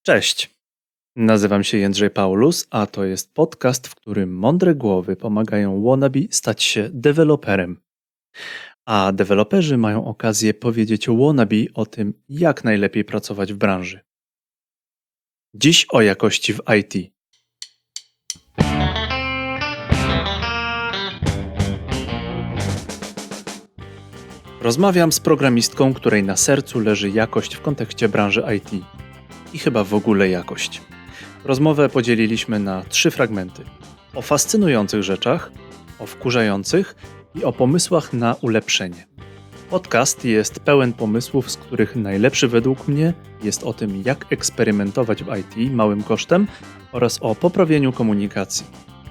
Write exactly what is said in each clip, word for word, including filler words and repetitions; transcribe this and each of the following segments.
Cześć, nazywam się Jędrzej Paulus, a to jest podcast, w którym mądre głowy pomagają wannabe stać się deweloperem. A deweloperzy mają okazję powiedzieć wannabe o tym, jak najlepiej pracować w branży. Dziś o jakości w I T. Rozmawiam z programistką, której na sercu leży jakość w kontekście branży I T. I chyba w ogóle jakość. Rozmowę podzieliliśmy na trzy fragmenty. O fascynujących rzeczach, o wkurzających i o pomysłach na ulepszenie. Podcast jest pełen pomysłów, z których najlepszy według mnie jest o tym, jak eksperymentować w I T małym kosztem oraz o poprawieniu komunikacji.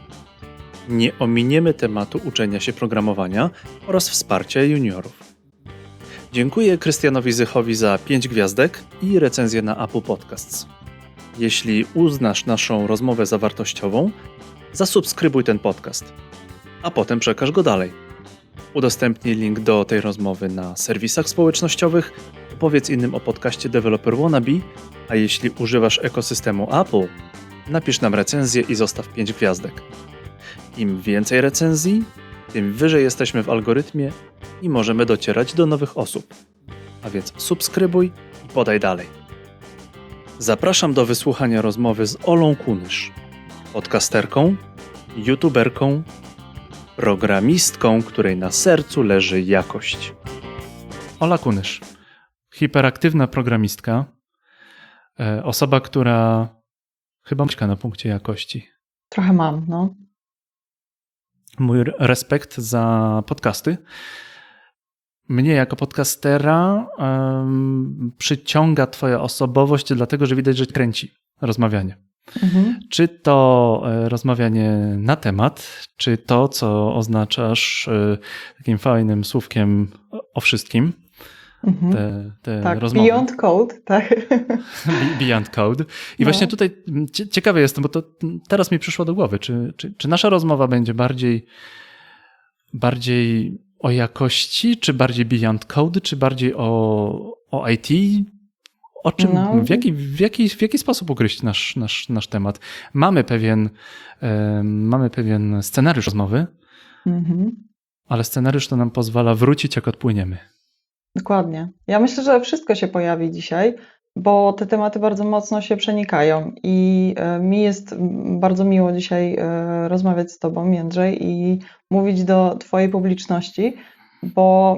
Nie ominiemy tematu uczenia się programowania oraz wsparcia juniorów. Dziękuję Krystianowi Zychowi za pięć gwiazdek i recenzję na Apple Podcasts. Jeśli uznasz naszą rozmowę za wartościową, zasubskrybuj ten podcast, a potem przekaż go dalej. Udostępnij link do tej rozmowy na serwisach społecznościowych, opowiedz innym o podcaście Developer Wannabe, a jeśli używasz ekosystemu Apple, napisz nam recenzję i zostaw pięć gwiazdek. Im więcej recenzji, tym wyżej jesteśmy w algorytmie i możemy docierać do nowych osób. A więc subskrybuj i podaj dalej. Zapraszam do wysłuchania rozmowy z Olą Kunysz, podcasterką, youtuberką, programistką, której na sercu leży jakość. Ola Kunysz, hiperaktywna programistka, osoba, która chyba mieszka na punkcie jakości. Trochę mam, no. Mój respekt za podcasty. Mnie jako podcastera um, przyciąga twoja osobowość, dlatego że widać, że kręci rozmawianie. Mhm. Czy to e, rozmawianie na temat, czy to, co oznaczasz e, takim fajnym słówkiem o wszystkim. Mhm. Te, te tak, rozmowy. Beyond Code, tak. Beyond Code. I no. właśnie tutaj ciekawy jestem, bo to teraz mi przyszło do głowy, czy, czy, czy nasza rozmowa będzie bardziej, bardziej o jakości, czy bardziej Beyond Code, czy bardziej o, o I T? O czym, no. w, jaki, w, jaki, w jaki sposób ugryźć nasz, nasz, nasz temat? Mamy pewien, e, mamy pewien scenariusz rozmowy, mhm. ale scenariusz to nam pozwala wrócić, jak odpłyniemy. Dokładnie. Ja myślę, że wszystko się pojawi dzisiaj, bo te tematy bardzo mocno się przenikają i mi jest bardzo miło dzisiaj rozmawiać z tobą, Jędrzej, i mówić do twojej publiczności, bo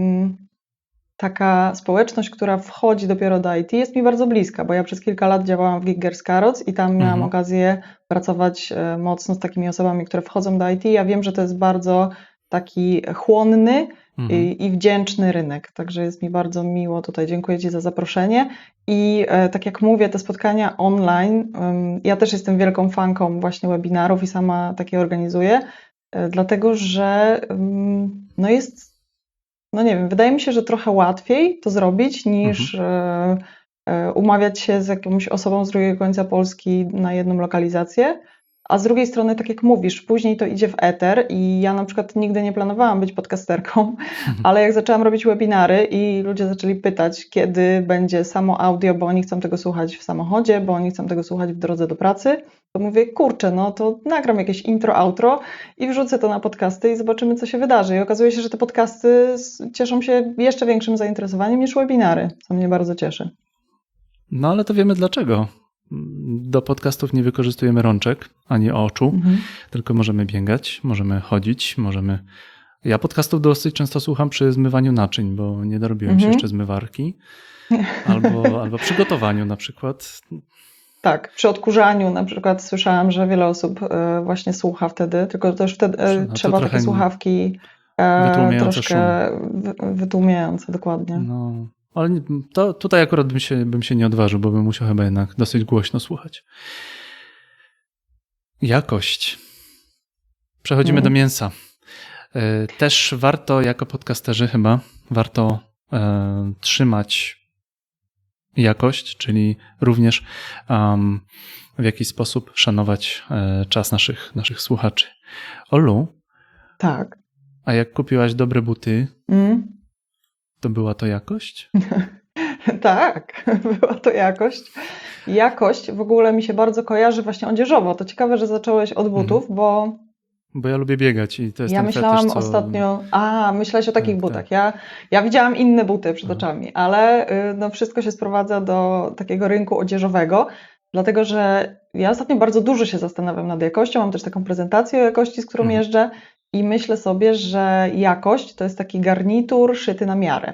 taka społeczność, która wchodzi dopiero do I T, jest mi bardzo bliska, bo ja przez kilka lat działałam w Giggers Carrots i tam miałam mhm. okazję pracować mocno z takimi osobami, które wchodzą do I T. Ja wiem, że to jest bardzo taki chłonny mhm. i, i wdzięczny rynek, także jest mi bardzo miło tutaj. Dziękuję ci za zaproszenie i e, tak jak mówię, te spotkania online, um, ja też jestem wielką fanką właśnie webinarów i sama takie organizuję, e, dlatego że um, no jest No nie wiem, wydaje mi się, że trochę łatwiej to zrobić niż mhm. e, e, umawiać się z jakąś osobą z drugiego końca Polski na jedną lokalizację, a z drugiej strony, tak jak mówisz, później to idzie w eter i ja na przykład nigdy nie planowałam być podcasterką, mhm. ale jak zaczęłam robić webinary i ludzie zaczęli pytać, kiedy będzie samo audio, bo oni chcą tego słuchać w samochodzie, bo oni chcą tego słuchać w drodze do pracy, to mówię, kurczę, no to nagram jakieś intro, outro i wrzucę to na podcasty i zobaczymy, co się wydarzy. I okazuje się, że te podcasty cieszą się jeszcze większym zainteresowaniem niż webinary, co mnie bardzo cieszy. No ale to wiemy dlaczego. Do podcastów nie wykorzystujemy rączek ani oczu, mhm. tylko możemy biegać, możemy chodzić, możemy... Ja podcastów dosyć często słucham przy zmywaniu naczyń, bo nie dorobiłem mhm. się jeszcze zmywarki, albo, albo przy gotowaniu na przykład. Tak, przy odkurzaniu na przykład słyszałam, że wiele osób właśnie słucha wtedy, tylko też wtedy no trzeba takie słuchawki troszkę szum. wytłumiające, dokładnie. No, ale to tutaj akurat bym się, bym się nie odważył, bo bym musiał chyba jednak dosyć głośno słuchać. Jakość. Przechodzimy hmm. do mięsa. Też warto jako podcasterzy chyba, warto e, trzymać jakość, czyli również um, w jakiś sposób szanować e, czas naszych, naszych słuchaczy. Olu? Tak. A jak kupiłaś dobre buty, mm. to była to jakość? Tak, była to jakość. Jakość w ogóle mi się bardzo kojarzy właśnie odzieżowo. To ciekawe, że zacząłeś od Mhm. butów, bo Bo ja lubię biegać i to jest ja ten myślałam fetysz, co... ostatnio, a myślałeś o takich Tak, butach. tak. Ja, ja widziałam inne buty przed Aha. oczami, ale y, no, wszystko się sprowadza do takiego rynku odzieżowego, dlatego że ja ostatnio bardzo dużo się zastanawiam nad jakością. Mam też taką prezentację o jakości, z którą Mhm. jeżdżę i myślę sobie, że jakość to jest taki garnitur szyty na miarę.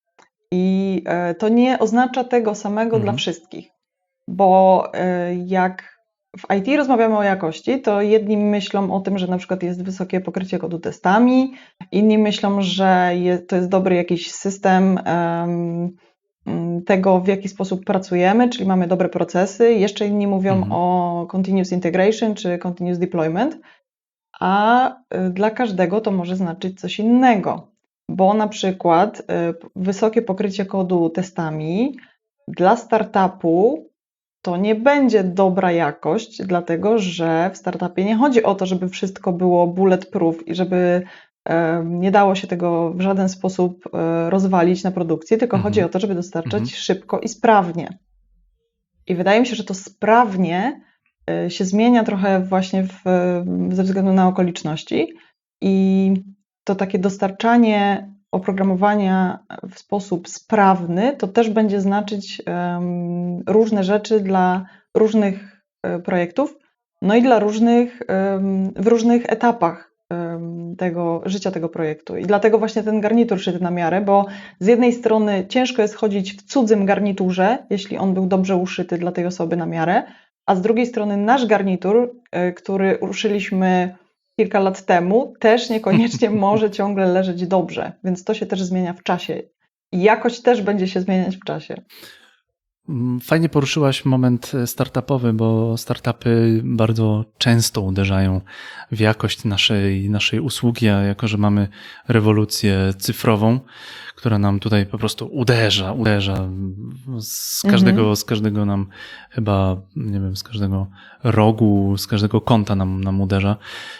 I e, to nie oznacza tego samego dla Mhm. wszystkich, bo e, jak w I T rozmawiamy o jakości, to jedni myślą o tym, że na przykład jest wysokie pokrycie kodu testami, inni myślą, że je, to jest dobry jakiś system em, m, tego, w jaki sposób pracujemy, czyli mamy dobre procesy. Jeszcze inni mówią Mhm. o continuous integration czy continuous deployment, a y, dla każdego to może znaczyć coś innego, bo na przykład y, wysokie pokrycie kodu testami dla startupu to nie będzie dobra jakość, dlatego że w startupie nie chodzi o to, żeby wszystko było bulletproof i żeby e, nie dało się tego w żaden sposób e, rozwalić na produkcji, tylko chodzi Mhm. o to, żeby dostarczać Mhm. szybko i sprawnie. I wydaje mi się, że to sprawnie y, się zmienia trochę właśnie w, ze względu na okoliczności i to takie dostarczanie oprogramowania w sposób sprawny, to też będzie znaczyć em, różne rzeczy dla różnych e, projektów, no i dla różnych, em, w różnych etapach em, tego życia tego projektu. I dlatego właśnie ten garnitur szyty na miarę, bo z jednej strony ciężko jest chodzić w cudzym garniturze, jeśli on był dobrze uszyty dla tej osoby na miarę, a z drugiej strony nasz garnitur, e, który uszyliśmy kilka lat temu, też niekoniecznie może ciągle leżeć dobrze, więc to się też zmienia w czasie. I jakość też będzie się zmieniać w czasie. Mm, Fajnie poruszyłaś moment e, startupowy, bo startupy bardzo często uderzają w jakość naszej, naszej usługi, a jako że mamy rewolucję cyfrową, która nam tutaj po prostu uderza, uderza z każdego, Mhm. z każdego nam chyba, nie wiem, z każdego rogu, z każdego kąta nam, nam uderza.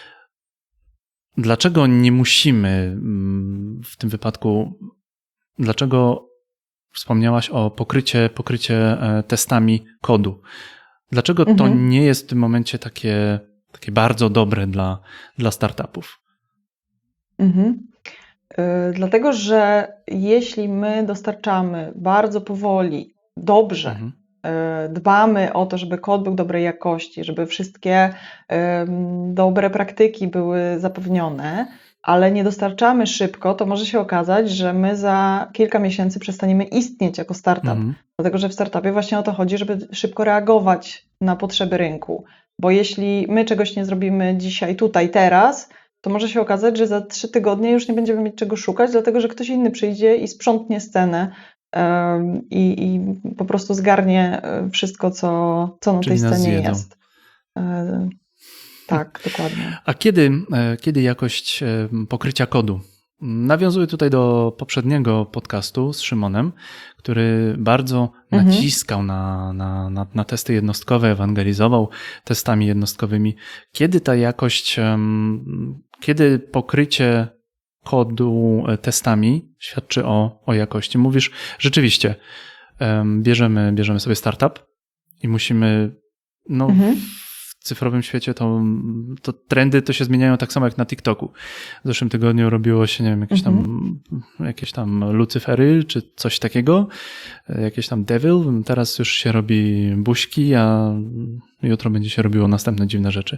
Dlaczego nie musimy mm, w tym wypadku, dlaczego wspomniałaś o pokrycie, pokrycie e, testami kodu? Dlaczego to Mhm. nie jest w tym momencie takie, takie bardzo dobre dla, dla startupów? Mhm. Y, Dlatego, że jeśli my dostarczamy bardzo powoli, dobrze, Mhm. y, dbamy o to, żeby kod był dobrej jakości, żeby wszystkie ym, dobre praktyki były zapewnione, ale nie dostarczamy szybko, to może się okazać, że my za kilka miesięcy przestaniemy istnieć jako startup. Mhm. Dlatego, że w startupie właśnie o to chodzi, żeby szybko reagować na potrzeby rynku. Bo jeśli my czegoś nie zrobimy dzisiaj, tutaj, teraz, to może się okazać, że za trzy tygodnie już nie będziemy mieć czego szukać, dlatego że ktoś inny przyjdzie i sprzątnie scenę em, i, i po prostu zgarnie e, wszystko, co, co na tej Czyli nas scenie zjedzą. jest. E, Tak, dokładnie. A kiedy, e, kiedy jakość e, pokrycia kodu? Nawiązuję tutaj do poprzedniego podcastu z Szymonem, który bardzo Mhm. naciskał na, na, na, na testy jednostkowe, ewangelizował testami jednostkowymi. Kiedy ta jakość, em, kiedy pokrycie kodu e, testami świadczy o, o jakości? Mówisz, rzeczywiście, em, bierzemy, bierzemy sobie startup i musimy, no, Mhm. w cyfrowym świecie to, to trendy to się zmieniają tak samo jak na TikToku. W zeszłym tygodniu robiło się, nie wiem, jakieś tam, jakieś tam Lucyfery czy coś takiego, jakieś tam Devil. Teraz już się robi buźki, a jutro będzie się robiło następne dziwne rzeczy.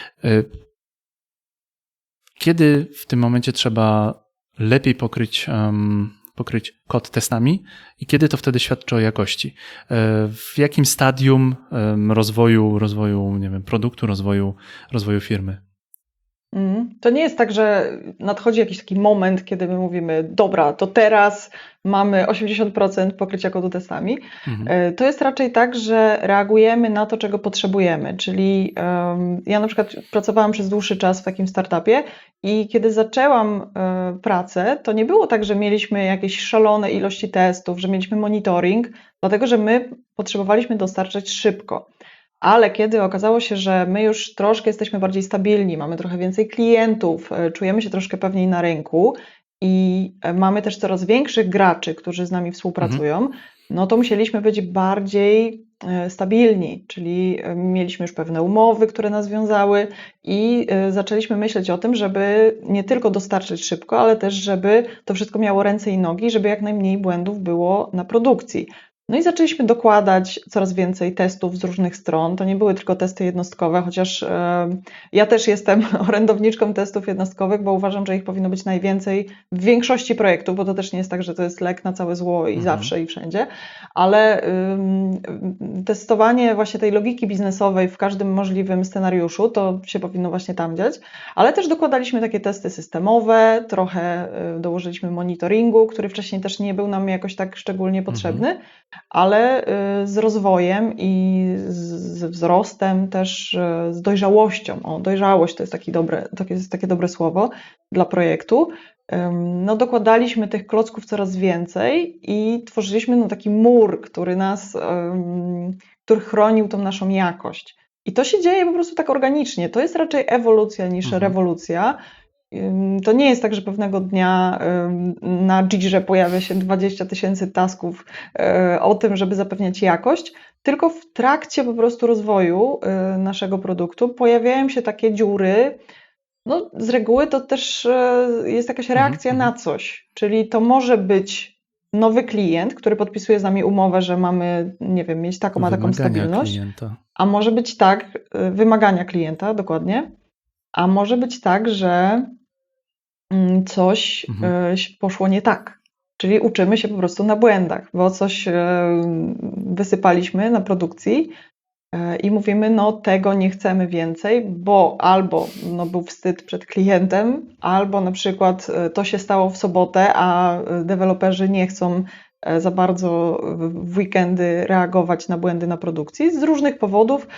Kiedy w tym momencie trzeba lepiej pokryć, um, pokryć kod testami i kiedy to wtedy świadczy o jakości? W jakim stadium um, rozwoju, rozwoju, nie wiem, produktu, rozwoju, rozwoju firmy? Mm. To nie jest tak, że nadchodzi jakiś taki moment, kiedy my mówimy, dobra, to teraz mamy osiemdziesiąt procent pokrycia kodu testami. Mhm. E, To jest raczej tak, że reagujemy na to, czego potrzebujemy. Czyli em, ja na przykład pracowałam przez dłuższy czas w takim startupie i kiedy zaczęłam e, pracę, to nie było tak, że mieliśmy jakieś szalone ilości testów, że mieliśmy monitoring, dlatego że my potrzebowaliśmy dostarczać szybko. Ale kiedy okazało się, że my już troszkę jesteśmy bardziej stabilni, mamy trochę więcej klientów, e, czujemy się troszkę pewniej na rynku i e, mamy też coraz większych graczy, którzy z nami współpracują, no to musieliśmy być bardziej stabilni, czyli mieliśmy już pewne umowy, które nas wiązały i zaczęliśmy myśleć o tym, żeby nie tylko dostarczyć szybko, ale też żeby to wszystko miało ręce i nogi, żeby jak najmniej błędów było na produkcji. No i zaczęliśmy dokładać coraz więcej testów z różnych stron. To nie były tylko testy jednostkowe, chociaż e, ja też jestem orędowniczką testów jednostkowych, bo uważam, że ich powinno być najwięcej w większości projektów, bo to też nie jest tak, że to jest lek na całe zło i Mhm. zawsze i wszędzie, ale ym, testowanie właśnie tej logiki biznesowej w każdym możliwym scenariuszu, to się powinno właśnie tam dziać, ale też dokładaliśmy takie testy systemowe, trochę y, dołożyliśmy monitoringu, który wcześniej też nie był nam jakoś tak szczególnie potrzebny, mhm. ale y, z rozwojem i z wzrostem też, y, z dojrzałością, o dojrzałość to jest, taki dobre, to jest takie dobre słowo dla projektu, no dokładaliśmy tych klocków coraz więcej i tworzyliśmy no taki mur, który nas, który chronił tą naszą jakość. I to się dzieje po prostu tak organicznie. To jest raczej ewolucja niż mhm. rewolucja. To nie jest tak, że pewnego dnia na Jirze pojawia się dwadzieścia tysięcy tasków o tym, żeby zapewniać jakość, tylko w trakcie po prostu rozwoju naszego produktu pojawiają się takie dziury. No, z reguły to też jest jakaś reakcja mm-hmm. na coś, czyli to może być nowy klient, który podpisuje z nami umowę, że mamy, nie wiem, mieć taką, a taką stabilność, klienta. A może być tak, wymagania klienta, dokładnie, a może być tak, że coś mm-hmm. poszło nie tak, czyli uczymy się po prostu na błędach, bo coś wysypaliśmy na produkcji, i mówimy, no tego nie chcemy więcej, bo albo no, był wstyd przed klientem, albo na przykład to się stało w sobotę, a deweloperzy nie chcą za bardzo w weekendy reagować na błędy na produkcji. Z różnych powodów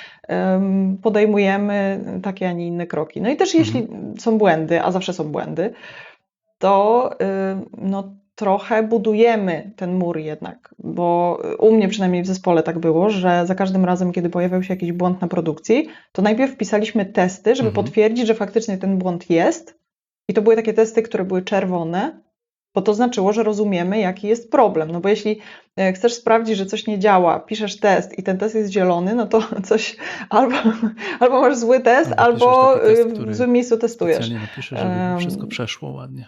podejmujemy takie, a nie inne kroki. No i też jeśli mhm. są błędy, a zawsze są błędy, to no, trochę budujemy ten mur jednak, bo u mnie przynajmniej w zespole tak było, że za każdym razem, kiedy pojawiał się jakiś błąd na produkcji, to najpierw pisaliśmy testy, żeby mhm. potwierdzić, że faktycznie ten błąd jest i to były takie testy, które były czerwone, bo to znaczyło, że rozumiemy, jaki jest problem, no bo jeśli chcesz sprawdzić, że coś nie działa, piszesz test i ten test jest zielony, no to coś albo, albo masz zły test, albo, albo test, w złym miejscu testujesz. Specjalnie napiszesz, żeby wszystko przeszło ładnie.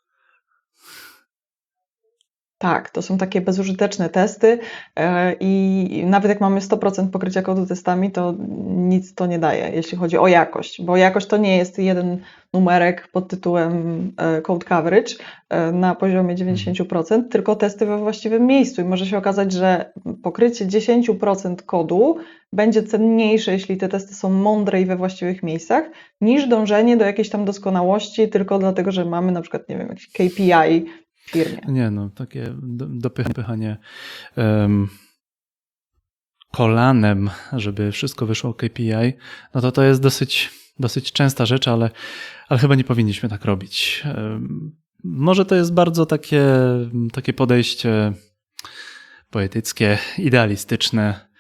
Tak, to są takie bezużyteczne testy i nawet jak mamy sto procent pokrycia kodu testami, to nic to nie daje, jeśli chodzi o jakość, bo jakość to nie jest jeden numerek pod tytułem code coverage na poziomie dziewięćdziesiąt procent, tylko testy we właściwym miejscu i może się okazać, że pokrycie dziesięć procent kodu będzie cenniejsze, jeśli te testy są mądre i we właściwych miejscach, niż dążenie do jakiejś tam doskonałości tylko dlatego, że mamy na przykład, nie wiem, jakiś K P I w firmie. Nie no, takie dopychanie um, kolanem, żeby wszystko wyszło K P I, no to to jest dosyć, dosyć częsta rzecz, ale, ale chyba nie powinniśmy tak robić. Um, może to jest bardzo takie, takie podejście poetyckie, idealistyczne.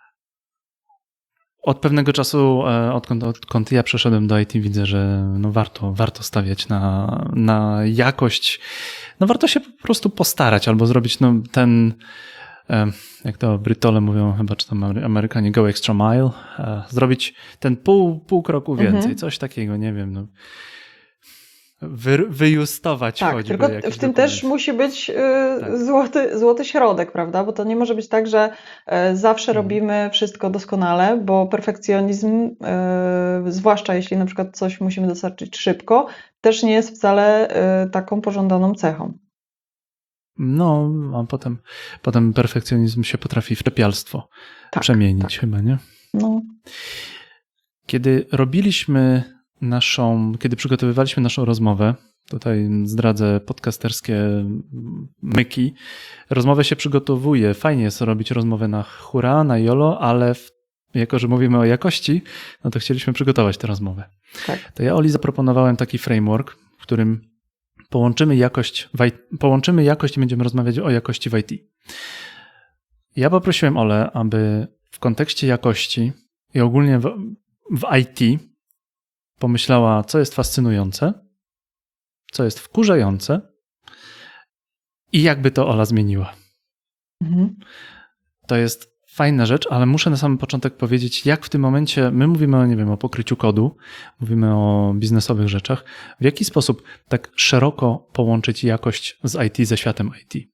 Od pewnego czasu, odkąd, odkąd ja przeszedłem do I T, widzę, że no warto, warto stawiać na, na jakość. No warto się po prostu postarać albo zrobić no ten, jak to Brytole mówią, chyba czy tam Amerykanie, go extra mile, zrobić ten pół, pół kroku więcej, mhm. coś takiego, nie wiem, no. Wy, wyjustować tak, choćby. Tylko w tym dokument. Też musi być y, tak. złoty, złoty środek, prawda? Bo to nie może być tak, że y, zawsze mhm. robimy wszystko doskonale, bo perfekcjonizm, y, zwłaszcza jeśli na przykład coś musimy dostarczyć szybko, też nie jest wcale y, taką pożądaną cechą. No, a potem, potem perfekcjonizm się potrafi w czepialstwo tak, przemienić tak. chyba, nie? No. Kiedy robiliśmy naszą, kiedy przygotowywaliśmy naszą rozmowę, tutaj zdradzę podcasterskie myki, rozmowę się przygotowuje, fajnie jest robić rozmowę na hura, na jolo, ale w, jako, że mówimy o jakości, no to chcieliśmy przygotować tę rozmowę. Tak. To ja Oli zaproponowałem taki framework, w którym połączymy jakość, w I T, połączymy jakość i będziemy rozmawiać o jakości w I T. Ja poprosiłem Olę, aby w kontekście jakości i ogólnie w, w I T pomyślała, co jest fascynujące, co jest wkurzające i jakby to Ola zmieniła. Mhm. To jest fajna rzecz, ale muszę na samym początek powiedzieć, jak w tym momencie, my mówimy o, nie wiem, o pokryciu kodu, mówimy o biznesowych rzeczach, w jaki sposób tak szeroko połączyć jakość z I T, ze światem I T?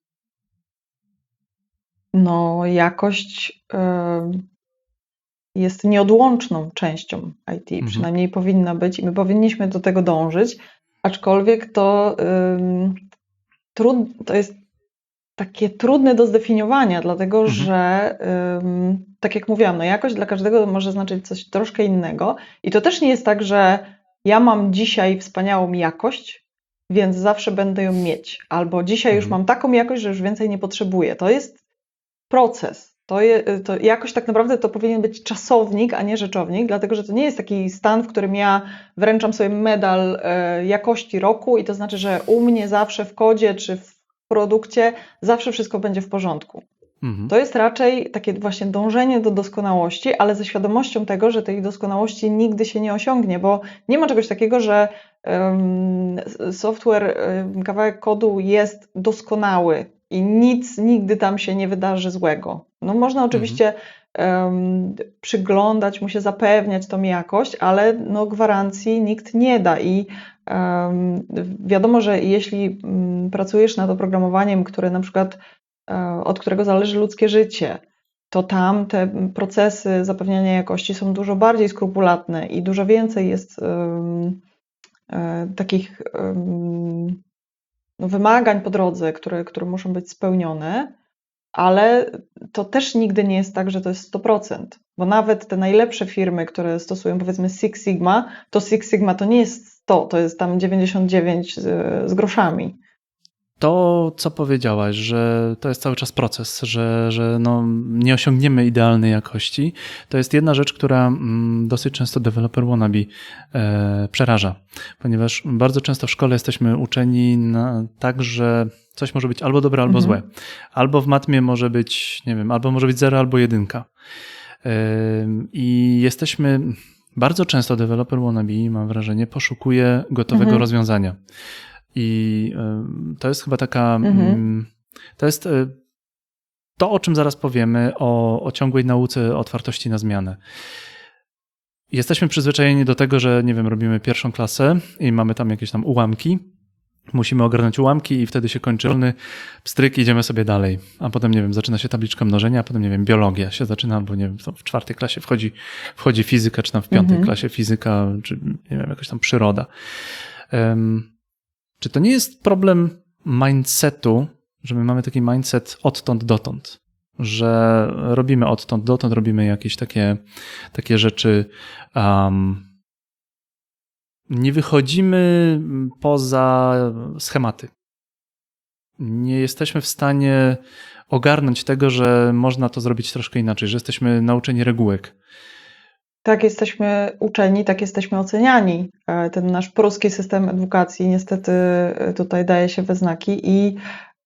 No, jakość y, jest nieodłączną częścią I T, Mhm. przynajmniej powinna być i my powinniśmy do tego dążyć, aczkolwiek to, ym, trud, to jest takie trudne do zdefiniowania, dlatego Mhm. że ym, tak jak mówiłam, no jakość dla każdego może znaczyć coś troszkę innego i to też nie jest tak, że ja mam dzisiaj wspaniałą jakość, więc zawsze będę ją mieć, albo dzisiaj już Mhm. mam taką jakość, że już więcej nie potrzebuję. To jest proces. To, je, to jakoś tak naprawdę to powinien być czasownik, a nie rzeczownik, dlatego że to nie jest taki stan, w którym ja wręczam sobie medal e, jakości roku i to znaczy, że u mnie zawsze w kodzie czy w produkcie zawsze wszystko będzie w porządku. Mhm. To jest raczej takie właśnie dążenie do doskonałości, ale ze świadomością tego, że tej doskonałości nigdy się nie osiągnie, bo nie ma czegoś takiego, że um, software, um, kawałek kodu jest doskonały i nic nigdy tam się nie wydarzy złego. No można oczywiście um, przyglądać mu się, zapewniać tą jakość, ale no gwarancji nikt nie da i um, wiadomo, że jeśli um, pracujesz nad oprogramowaniem, które na przykład od którego zależy ludzkie życie, to tam te procesy zapewniania jakości są dużo bardziej skrupulatne i dużo więcej jest um, um, takich um, no, wymagań po drodze, które, które muszą być spełnione, ale to też nigdy nie jest tak, że to jest sto procent, bo nawet te najlepsze firmy, które stosują powiedzmy Six Sigma, to Six Sigma to nie jest sto, to jest tam dziewięćdziesiąt dziewięć z, z groszami. To, co powiedziałaś, że to jest cały czas proces, że, że no nie osiągniemy idealnej jakości, to jest jedna rzecz, która dosyć często developer wannabe e, przeraża, ponieważ bardzo często w szkole jesteśmy uczeni na, tak, że coś może być albo dobre, albo Mhm. złe. Albo w matmie może być, nie wiem, albo może być zero, albo jedynka. E, I jesteśmy, bardzo często developer wannabe, mam wrażenie, poszukuje gotowego Mhm. rozwiązania. I to jest chyba taka, Mhm. to jest to, o czym zaraz powiemy, o, o ciągłej nauce, otwartości na zmianę. Jesteśmy przyzwyczajeni do tego, że nie wiem, robimy pierwszą klasę i mamy tam jakieś tam ułamki, musimy ogarnąć ułamki i wtedy się kończy wolny pstryk, idziemy sobie dalej. A potem, nie wiem, zaczyna się tabliczka mnożenia, a potem, nie wiem, biologia się zaczyna, albo nie wiem, w czwartej klasie wchodzi, wchodzi fizyka, czy tam w piątej Mhm. klasie fizyka, czy nie wiem, jakaś tam przyroda. Um, Czy to nie jest problem mindsetu, że my mamy taki mindset odtąd dotąd, że robimy odtąd dotąd, robimy jakieś takie, takie rzeczy, um, nie wychodzimy poza schematy. Nie jesteśmy w stanie ogarnąć tego, że można to zrobić troszkę inaczej, że jesteśmy nauczeni regułek. Tak jesteśmy uczeni, tak jesteśmy oceniani. Ten nasz pruski system edukacji niestety tutaj daje się we znaki i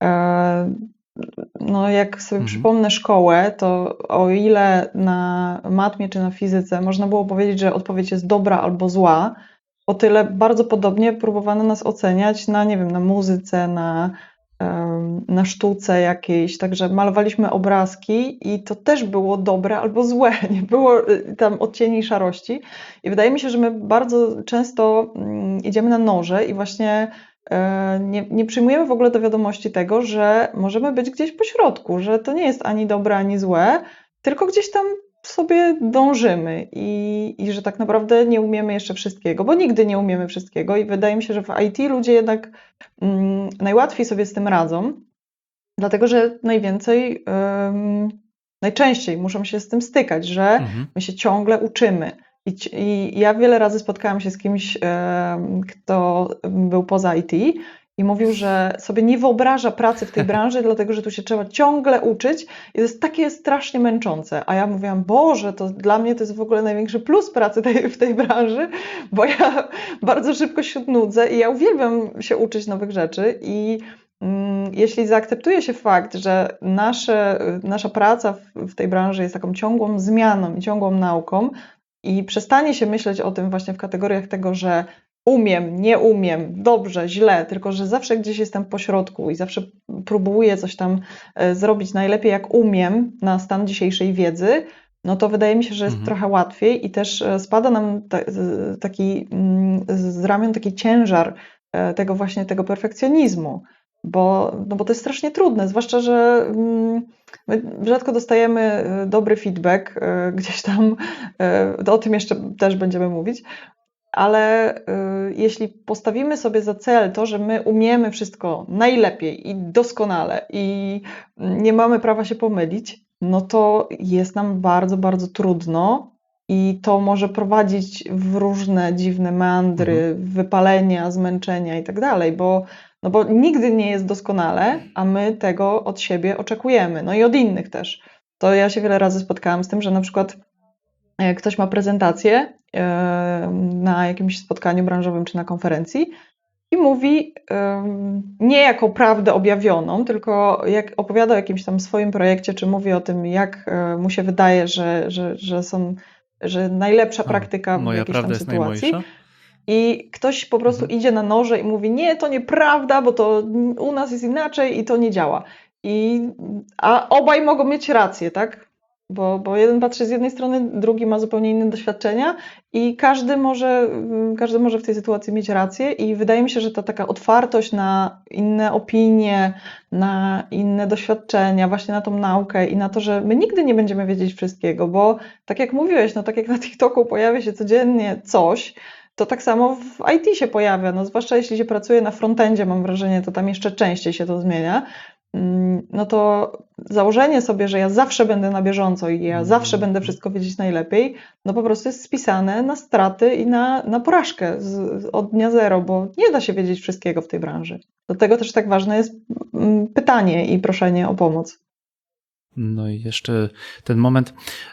no jak sobie Mhm. przypomnę szkołę, to o ile na matmie czy na fizyce można było powiedzieć, że odpowiedź jest dobra albo zła, o tyle bardzo podobnie próbowano nas oceniać na, nie wiem, na muzyce, na na sztuce jakiejś, także malowaliśmy obrazki i to też było dobre albo złe, nie było tam odcieni szarości i wydaje mi się, że my bardzo często idziemy na noże i właśnie nie, nie przyjmujemy w ogóle do wiadomości tego, że możemy być gdzieś po środku, że to nie jest ani dobre, ani złe, tylko gdzieś tam sobie dążymy i, i że tak naprawdę nie umiemy jeszcze wszystkiego, bo nigdy nie umiemy wszystkiego i wydaje mi się, że w I T ludzie jednak mm, najłatwiej sobie z tym radzą, dlatego że najwięcej, ym, najczęściej muszą się z tym stykać, że Mhm. my się ciągle uczymy. I, I ja wiele razy spotkałam się z kimś, ym, kto był poza I T i mówił, że sobie nie wyobraża pracy w tej branży, dlatego że tu się trzeba ciągle uczyć i to jest takie strasznie męczące. A ja mówiłam, Boże, to dla mnie to jest w ogóle największy plus pracy tej, w tej branży, bo ja bardzo szybko się nudzę i ja uwielbiam się uczyć nowych rzeczy i mm, jeśli zaakceptuje się fakt, że nasze, nasza praca w, w tej branży jest taką ciągłą zmianą i ciągłą nauką i przestanie się myśleć o tym właśnie w kategoriach tego, że umiem, nie umiem, dobrze, źle, tylko że zawsze gdzieś jestem po środku i zawsze próbuję coś tam e, zrobić najlepiej jak umiem na stan dzisiejszej wiedzy, no to wydaje mi się, że jest Mhm. trochę łatwiej i też e, spada nam ta, z- taki mm, z ramion taki ciężar e, tego właśnie tego perfekcjonizmu, bo, no bo to jest strasznie trudne, zwłaszcza, że mm, my rzadko dostajemy e, dobry feedback e, gdzieś tam, e, o tym jeszcze też będziemy mówić, ale y, jeśli postawimy sobie za cel to, że my umiemy wszystko najlepiej i doskonale i nie mamy prawa się pomylić, no to jest nam bardzo, bardzo trudno i to może prowadzić w różne dziwne meandry, wypalenia, zmęczenia i tak dalej, bo, no bo nigdy nie jest doskonale, a my tego od siebie oczekujemy, no i od innych też. To ja się wiele razy spotkałam z tym, że na przykład e, ktoś ma prezentację e, na jakimś spotkaniu branżowym czy na konferencji i mówi em, nie jako prawdę objawioną, tylko jak opowiada o jakimś tam swoim projekcie, czy mówi o tym, jak e, mu się wydaje, że, że, że są, że najlepsza A, praktyka w moja jakiejś prawda tam jest sytuacji. najmojsza. I ktoś po prostu Mhm. idzie na noże i mówi, nie, to nieprawda, bo to u nas jest inaczej i to nie działa. I, a obaj mogą mieć rację, tak? Bo, bo jeden patrzy z jednej strony, drugi ma zupełnie inne doświadczenia i każdy może, mm, każdy może w tej sytuacji mieć rację i wydaje mi się, że ta taka otwartość na inne opinie, na inne doświadczenia, właśnie na tą naukę i na to, że my nigdy nie będziemy wiedzieć wszystkiego, bo tak jak mówiłeś, no tak jak na TikToku pojawia się codziennie coś, to tak samo w I T się pojawia, no zwłaszcza jeśli się pracuje na frontendzie, mam wrażenie, to tam jeszcze częściej się to zmienia. Mm, No to założenie sobie, że ja zawsze będę na bieżąco i ja zawsze będę Mhm. wszystko wiedzieć najlepiej, no po prostu jest spisane na straty i na, na porażkę z, z, od dnia zero, bo nie da się wiedzieć wszystkiego w tej branży. Dlatego też tak ważne jest mm, pytanie i proszenie o pomoc. No i jeszcze ten moment.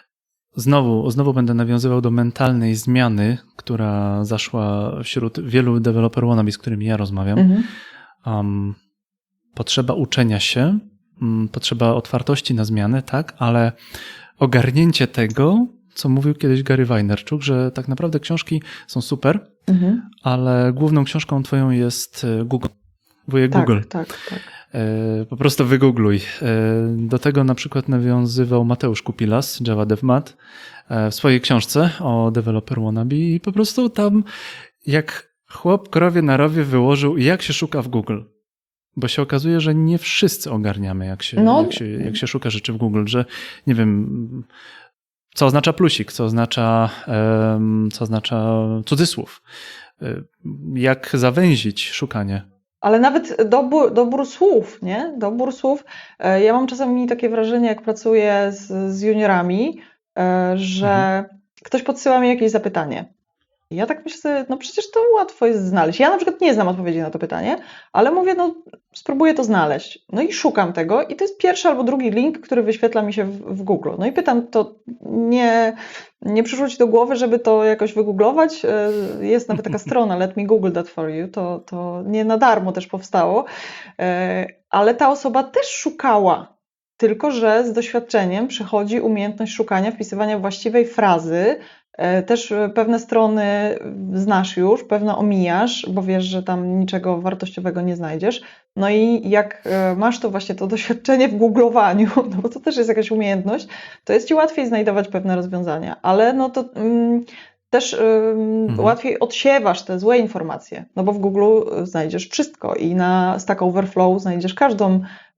Znowu, znowu będę nawiązywał do mentalnej zmiany, która zaszła wśród wielu developer wannabe, z którymi ja rozmawiam. Mhm. Um, potrzeba uczenia się, um, potrzeba otwartości na zmiany, tak, ale ogarnięcie tego, co mówił kiedyś Gary Vaynerchuk, że tak naprawdę książki są super, Mhm. ale główną książką twoją jest e, Google. Wujek Tak, Google. tak, tak. E, Po prostu wygoogluj. E, Do tego na przykład nawiązywał Mateusz Kupilas, Java DevMat, e, w swojej książce o developer wannabe i po prostu tam jak chłop krowie na rowie wyłożył, jak się szuka w Google. Bo się okazuje, że nie wszyscy ogarniamy, jak się, No. jak się, jak się szuka rzeczy w Google, że nie wiem, co oznacza plusik, co oznacza, em, co oznacza cudzysłów, e, jak zawęzić szukanie. Ale nawet dobór, dobór słów, nie? Dobór słów. E, Ja mam czasami takie wrażenie, jak pracuję z, z juniorami, e, że Mhm. ktoś podsyła mi jakieś zapytanie. I ja tak myślę sobie, no przecież to łatwo jest znaleźć. Ja na przykład nie znam odpowiedzi na to pytanie, ale mówię, no spróbuję to znaleźć. No i szukam tego i to jest pierwszy albo drugi link, który wyświetla mi się w, w Google. No i pytam, to nie, nie przyszło ci do głowy, żeby to jakoś wygooglować? E, Jest nawet taka strona Let me Google that for you, to, to nie na darmo też powstało, E, ale ta osoba też szukała. Tylko że z doświadczeniem przychodzi umiejętność szukania, wpisywania właściwej frazy. E, Też e, pewne strony znasz już, pewne omijasz, bo wiesz, że tam niczego wartościowego nie znajdziesz. No i jak e, masz to właśnie to doświadczenie w googlowaniu, no bo to też jest jakaś umiejętność, to jest ci łatwiej znajdować pewne rozwiązania, ale no to mm, też ym, Mhm. łatwiej odsiewasz te złe informacje, no bo w Google znajdziesz wszystko i na Stack Overflow znajdziesz każdą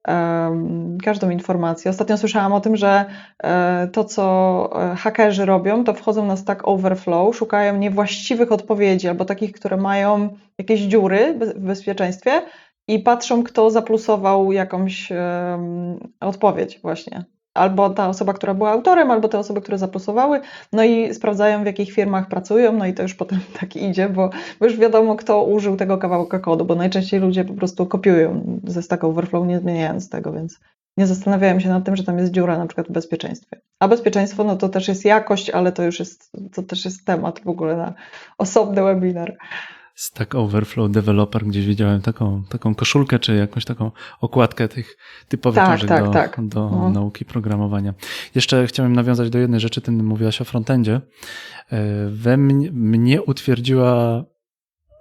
em, każdą informację. Ostatnio słyszałam o tym, że e, to, co e, hakerzy robią, to wchodzą na Stack Overflow, szukają niewłaściwych odpowiedzi albo takich, które mają jakieś dziury be- w bezpieczeństwie i patrzą, kto zaplusował jakąś em, odpowiedź właśnie. Albo ta osoba, która była autorem, albo te osoby, które zaplusowały, no i sprawdzają, w jakich firmach pracują, no i to już potem tak idzie, bo, bo już wiadomo, kto użył tego kawałka kodu, bo najczęściej ludzie po prostu kopiują ze Stack Overflow, nie zmieniając tego, więc nie zastanawiałem się nad tym, że tam jest dziura na przykład w bezpieczeństwie. A bezpieczeństwo, no to też jest jakość, ale to już jest, to też jest temat w ogóle na osobny webinar. Stack Overflow Developer, gdzieś widziałem taką, taką koszulkę, czy jakąś taką okładkę tych typowych Tak, książek tak, do, tak. do No. nauki programowania. Jeszcze chciałem nawiązać do jednej rzeczy, ty mówiłaś o frontendzie. E, We mnie, mnie utwierdziła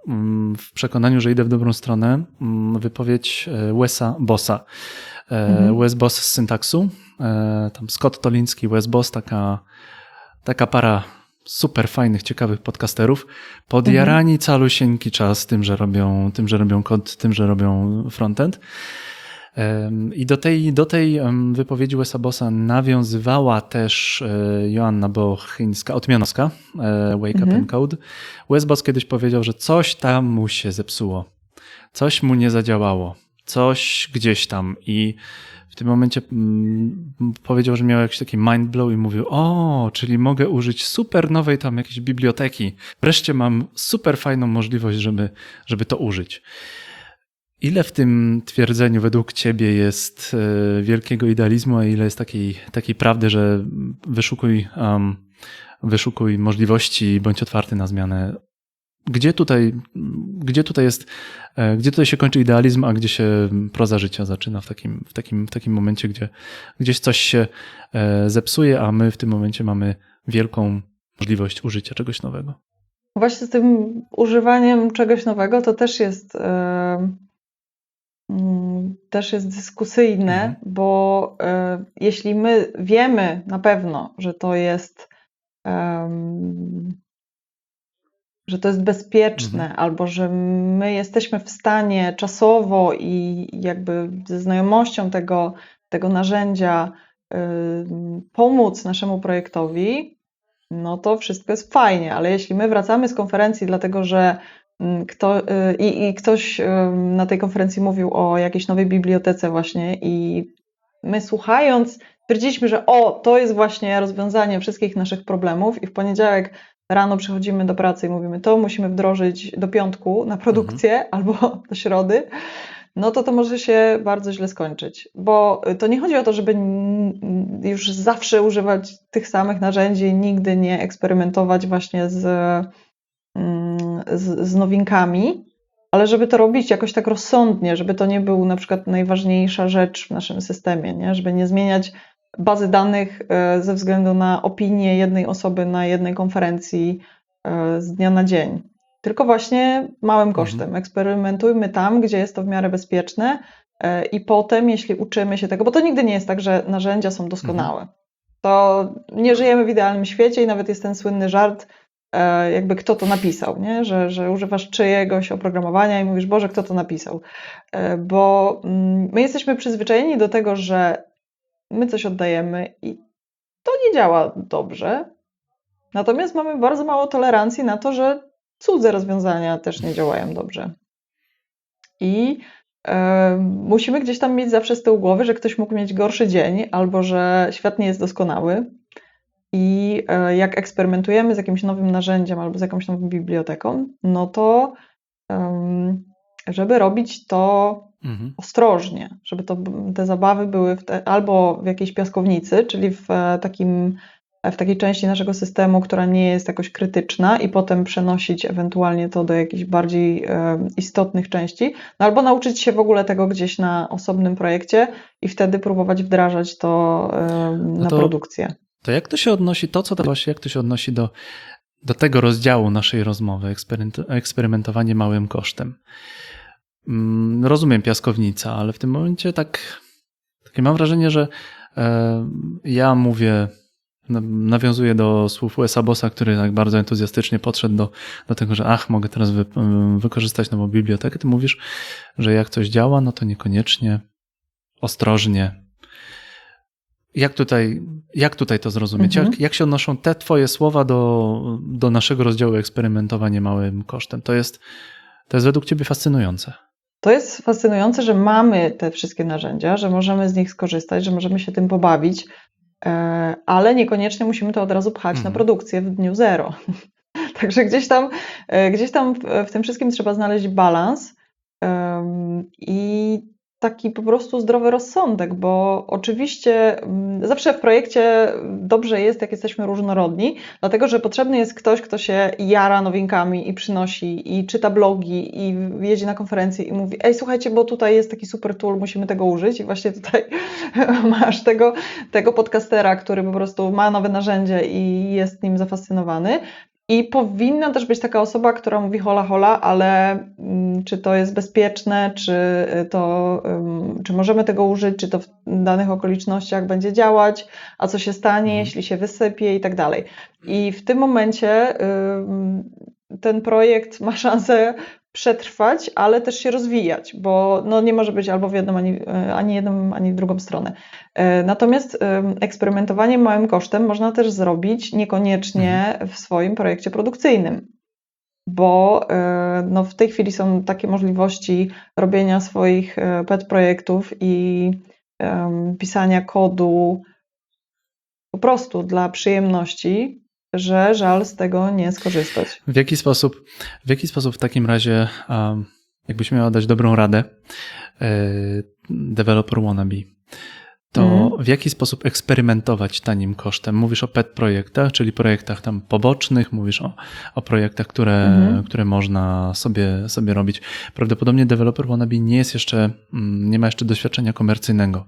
w przekonaniu, że idę w dobrą stronę, wypowiedź Wesa Bossa. Mhm. Wes Boss z Syntaxu, tam Scott Toliński, Wes Boss, taka, taka para super fajnych, ciekawych podcasterów, podjarani mhm. calusieńki czas tym, że robią, tym, że robią kod, tym, że robią frontend. I do tej, do tej wypowiedzi Wesa Bossa nawiązywała też Joanna Bochińska, Otmianowska, Wake mhm. Up and Code. Wes Boss kiedyś powiedział, że coś tam mu się zepsuło, coś mu nie zadziałało, coś gdzieś tam i w tym momencie mm, powiedział, że miał jakiś taki mind blow i mówił, o, czyli mogę użyć super nowej tam jakiejś biblioteki. Wreszcie mam super fajną możliwość, żeby, żeby to użyć. Ile w tym twierdzeniu według ciebie jest wielkiego idealizmu, a ile jest takiej, takiej prawdy, że wyszukuj, um, wyszukuj możliwości, bądź otwarty na zmianę? Gdzie tutaj, gdzie tutaj jest, gdzie tutaj się kończy idealizm, a gdzie się proza życia zaczyna w takim, w takim, w takim momencie, gdzie gdzieś coś się zepsuje, a my w tym momencie mamy wielką możliwość użycia czegoś nowego? Właśnie z tym używaniem czegoś nowego to też jest yy, też jest dyskusyjne, mhm. bo yy, jeśli my wiemy na pewno, że to jest yy, że to jest bezpieczne, mhm. albo że my jesteśmy w stanie czasowo i jakby ze znajomością tego, tego narzędzia yy, pomóc naszemu projektowi, no to wszystko jest fajnie, ale jeśli my wracamy z konferencji dlatego, że kto, yy, i, i ktoś yy, na tej konferencji mówił o jakiejś nowej bibliotece właśnie i my słuchając stwierdziliśmy, że o, to jest właśnie rozwiązanie wszystkich naszych problemów i w poniedziałek rano przychodzimy do pracy i mówimy, to musimy wdrożyć do piątku na produkcję mhm. albo do środy, no to to może się bardzo źle skończyć. Bo to nie chodzi o to, żeby już zawsze używać tych samych narzędzi, nigdy nie eksperymentować właśnie z, z, z nowinkami, ale żeby to robić jakoś tak rozsądnie, żeby to nie był na przykład najważniejsza rzecz w naszym systemie, nie? Żeby nie zmieniać bazy danych ze względu na opinię jednej osoby na jednej konferencji z dnia na dzień. Tylko właśnie małym kosztem. Mhm. Eksperymentujmy tam, gdzie jest to w miarę bezpieczne i potem, jeśli uczymy się tego, bo to nigdy nie jest tak, że narzędzia są doskonałe. Mhm. To nie żyjemy w idealnym świecie i nawet jest ten słynny żart, jakby kto to napisał, nie? Że, że używasz czyjegoś oprogramowania i mówisz, Boże, kto to napisał? Bo my jesteśmy przyzwyczajeni do tego, że my coś oddajemy i to nie działa dobrze. Natomiast mamy bardzo mało tolerancji na to, że cudze rozwiązania też nie działają dobrze. I e, musimy gdzieś tam mieć zawsze z tyłu głowy, że ktoś mógł mieć gorszy dzień albo że świat nie jest doskonały. I e, jak eksperymentujemy z jakimś nowym narzędziem albo z jakąś nową biblioteką, no to um, żeby robić to mhm. ostrożnie, żeby to, te zabawy były w te, albo w jakiejś piaskownicy, czyli w takim, w takiej części naszego systemu, która nie jest jakoś krytyczna i potem przenosić ewentualnie to do jakichś bardziej e, istotnych części, no albo nauczyć się w ogóle tego gdzieś na osobnym projekcie i wtedy próbować wdrażać to e, na no to, produkcję. To jak to się odnosi, to co to właśnie, jak to się odnosi do, do tego rozdziału naszej rozmowy, eksperymentowanie małym kosztem? Rozumiem piaskownica, ale w tym momencie tak takie mam wrażenie, że e, ja mówię, nawiązuję do słów Wesa Bossa, który tak bardzo entuzjastycznie podszedł do, do tego, że ach, mogę teraz wy, wykorzystać nową bibliotekę. Ty mówisz, że jak coś działa, no to niekoniecznie, ostrożnie. Jak tutaj, jak tutaj to zrozumieć? Mhm. Jak, jak się odnoszą te twoje słowa do, do naszego rozdziału eksperymentowanie małym kosztem? To jest, to jest według ciebie fascynujące. To jest fascynujące, że mamy te wszystkie narzędzia, że możemy z nich skorzystać, że możemy się tym pobawić, ale niekoniecznie musimy to od razu pchać mhm. na produkcję w dniu zero. Także gdzieś tam, gdzieś tam w tym wszystkim trzeba znaleźć balans i taki po prostu zdrowy rozsądek, bo oczywiście zawsze w projekcie dobrze jest, jak jesteśmy różnorodni, dlatego że potrzebny jest ktoś, kto się jara nowinkami i przynosi i czyta blogi i jedzie na konferencje i mówi, ej słuchajcie, bo tutaj jest taki super tool, musimy tego użyć i właśnie tutaj masz tego, tego podcastera, który po prostu ma nowe narzędzie i jest nim zafascynowany. I powinna też być taka osoba, która mówi hola hola, ale mm, czy to jest bezpieczne, czy to, ym, czy możemy tego użyć, czy to w danych okolicznościach będzie działać, a co się stanie, Mhm. jeśli się wysypie i tak dalej. I w tym momencie ym, ten projekt ma szansę przetrwać, ale też się rozwijać, bo no nie może być albo w jedną, ani, ani jedną, ani w drugą stronę. E, Natomiast ym, eksperymentowanie małym kosztem można też zrobić niekoniecznie w swoim projekcie produkcyjnym, bo e, no w tej chwili są takie możliwości robienia swoich e, pet projektów i em, pisania kodu po prostu dla przyjemności, że żal z tego nie skorzystać. W jaki sposób, w jaki sposób w takim razie, um, jakbyś miała dać dobrą radę e, developer wannabe, to Mhm. w jaki sposób eksperymentować tanim kosztem? Mówisz o pet projektach, czyli projektach tam pobocznych, mówisz o, o projektach, które, Mhm. które można sobie, sobie robić. Prawdopodobnie developer wannabe nie jest jeszcze, mm, nie ma jeszcze doświadczenia komercyjnego.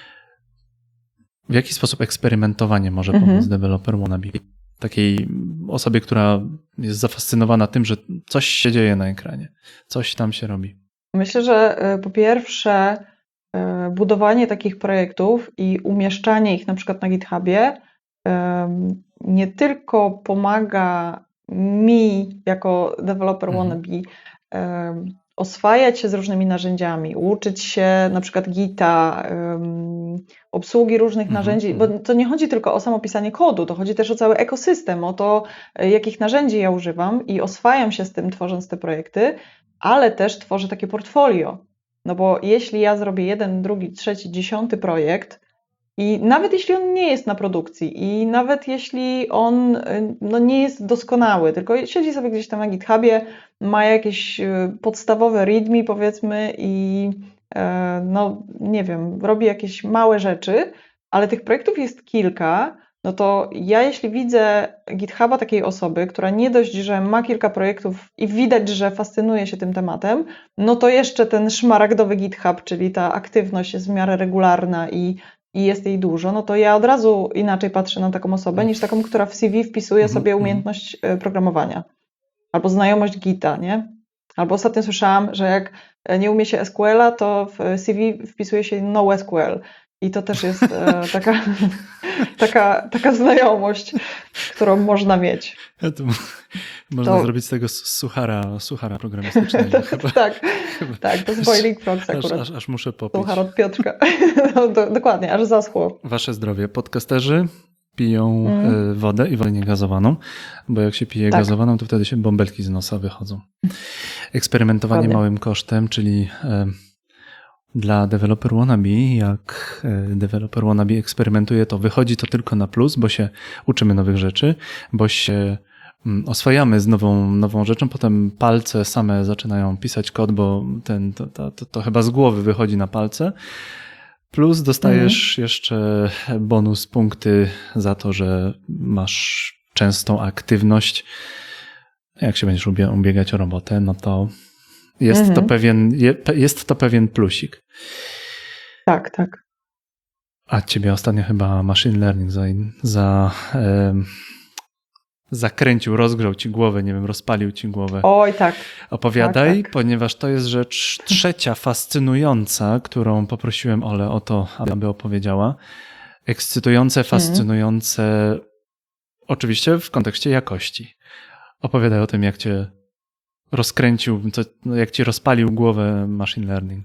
W jaki sposób eksperymentowanie może Mhm. pomóc developer wannabe? Takiej osobie, która jest zafascynowana tym, że coś się dzieje na ekranie, coś tam się robi. Myślę, że e, po pierwsze e, budowanie takich projektów i umieszczanie ich na przykład na GitHubie em, nie tylko pomaga mi jako developer Mhm. wannabe em, oswajać się z różnymi narzędziami, uczyć się na przykład Gita, em, obsługi różnych Mhm, narzędzi, bo mhm. to nie chodzi tylko o samo pisanie kodu, to chodzi też o cały ekosystem, o to, e, jakich narzędzi ja używam i oswajam się z tym, tworząc te projekty, ale też tworzę takie portfolio. No bo jeśli ja zrobię jeden, drugi, trzeci, dziesiąty projekt i nawet jeśli on nie jest na produkcji i nawet jeśli on y, no, nie jest doskonały, tylko siedzi sobie gdzieś tam na GitHubie, ma jakieś y, podstawowe readme powiedzmy i e, no nie wiem, robi jakieś małe rzeczy, ale tych projektów jest kilka, no to ja jeśli widzę GitHuba takiej osoby, która nie dość, że ma kilka projektów i widać, że fascynuje się tym tematem, no to jeszcze ten szmaragdowy GitHub, czyli ta aktywność jest w miarę regularna i, i jest jej dużo, no to ja od razu inaczej patrzę na taką osobę niż taką, która w C V wpisuje Mhm, sobie mhm. umiejętność e, programowania albo znajomość Gita, nie? Albo ostatnio słyszałam, że jak nie umie się S Q L a, to w C V wpisuje się NoSQL. I to też jest e, taka, taka, taka znajomość, którą można mieć. Ja tu można To, zrobić z tego s- suchara, suchara programistycznego. Chyba, tak, chyba tak, to jest aż, Boiling Frogs aż, akurat. aż, aż muszę Suchar popić. od Piotrka. No, do, dokładnie, aż zaschło. Wasze zdrowie. Podcasterzy piją Mm, y, wodę i wodę niegazowaną, bo jak się pije tak, gazowaną, to wtedy się bąbelki z nosa wychodzą. Eksperymentowanie dokładnie. małym kosztem, czyli y, dla developer wannabe, jak y, developer wannabe eksperymentuje, to wychodzi to tylko na plus, bo się uczymy nowych rzeczy, bo się mm, oswajamy z nową, nową rzeczą, potem palce same zaczynają pisać kod, bo ten, to, to, to, to chyba z głowy wychodzi na palce. Plus dostajesz Mm, jeszcze bonus punkty za to, że masz częstą aktywność. Jak się będziesz ubie- ubiegać o robotę, no to jest to mhm. pewien, je- jest to pewien plusik. Tak, tak. A ciebie ostatnio chyba machine learning za, za em, zakręcił, rozgrzał ci głowę, nie wiem, rozpalił ci głowę. Oj, tak, Opowiadaj, tak, tak. ponieważ to jest rzecz trzecia fascynująca, którą poprosiłem Olę o to, aby opowiedziała. Ekscytujące, Mm. fascynujące, oczywiście w kontekście jakości. Opowiadaj o tym, jak cię rozkręcił, co, no, jak ci rozpalił głowę machine learning.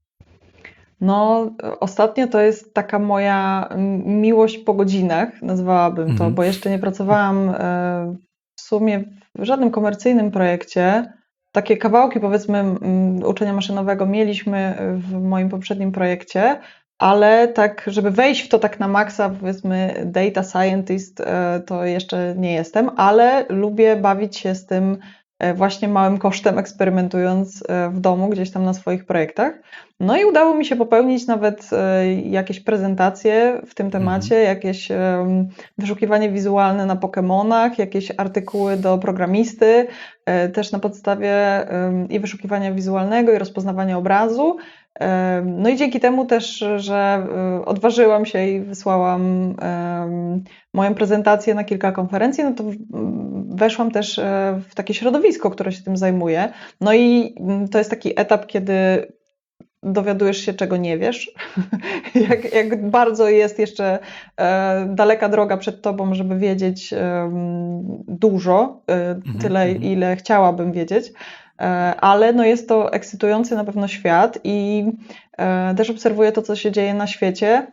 No, ostatnio to jest taka moja mm, miłość po godzinach, nazwałabym to, Mhm. bo jeszcze nie pracowałam e, w sumie w żadnym komercyjnym projekcie. Takie kawałki, powiedzmy, mm, uczenia maszynowego mieliśmy w moim poprzednim projekcie, ale tak, żeby wejść w to tak na maksa, powiedzmy, data scientist, e, to jeszcze nie jestem, ale lubię bawić się z tym e, właśnie małym kosztem, eksperymentując e, w domu, gdzieś tam na swoich projektach. No i udało mi się popełnić nawet e, jakieś prezentacje w tym temacie, jakieś em, wyszukiwanie wizualne na Pokemonach, jakieś artykuły do programisty, e, też na podstawie em, i wyszukiwania wizualnego, i rozpoznawania obrazu. Em, No i dzięki temu też, że e, odważyłam się i wysłałam em, moją prezentację na kilka konferencji, no to w- weszłam też e, w takie środowisko, które się tym zajmuje. No i mm, to jest taki etap, kiedy dowiadujesz się, czego nie wiesz, jak, jak bardzo jest jeszcze e, daleka droga przed tobą, żeby wiedzieć e, dużo, e, tyle, mhm. ile chciałabym wiedzieć, e, ale no jest to ekscytujący na pewno świat i e, też obserwuję to, co się dzieje na świecie.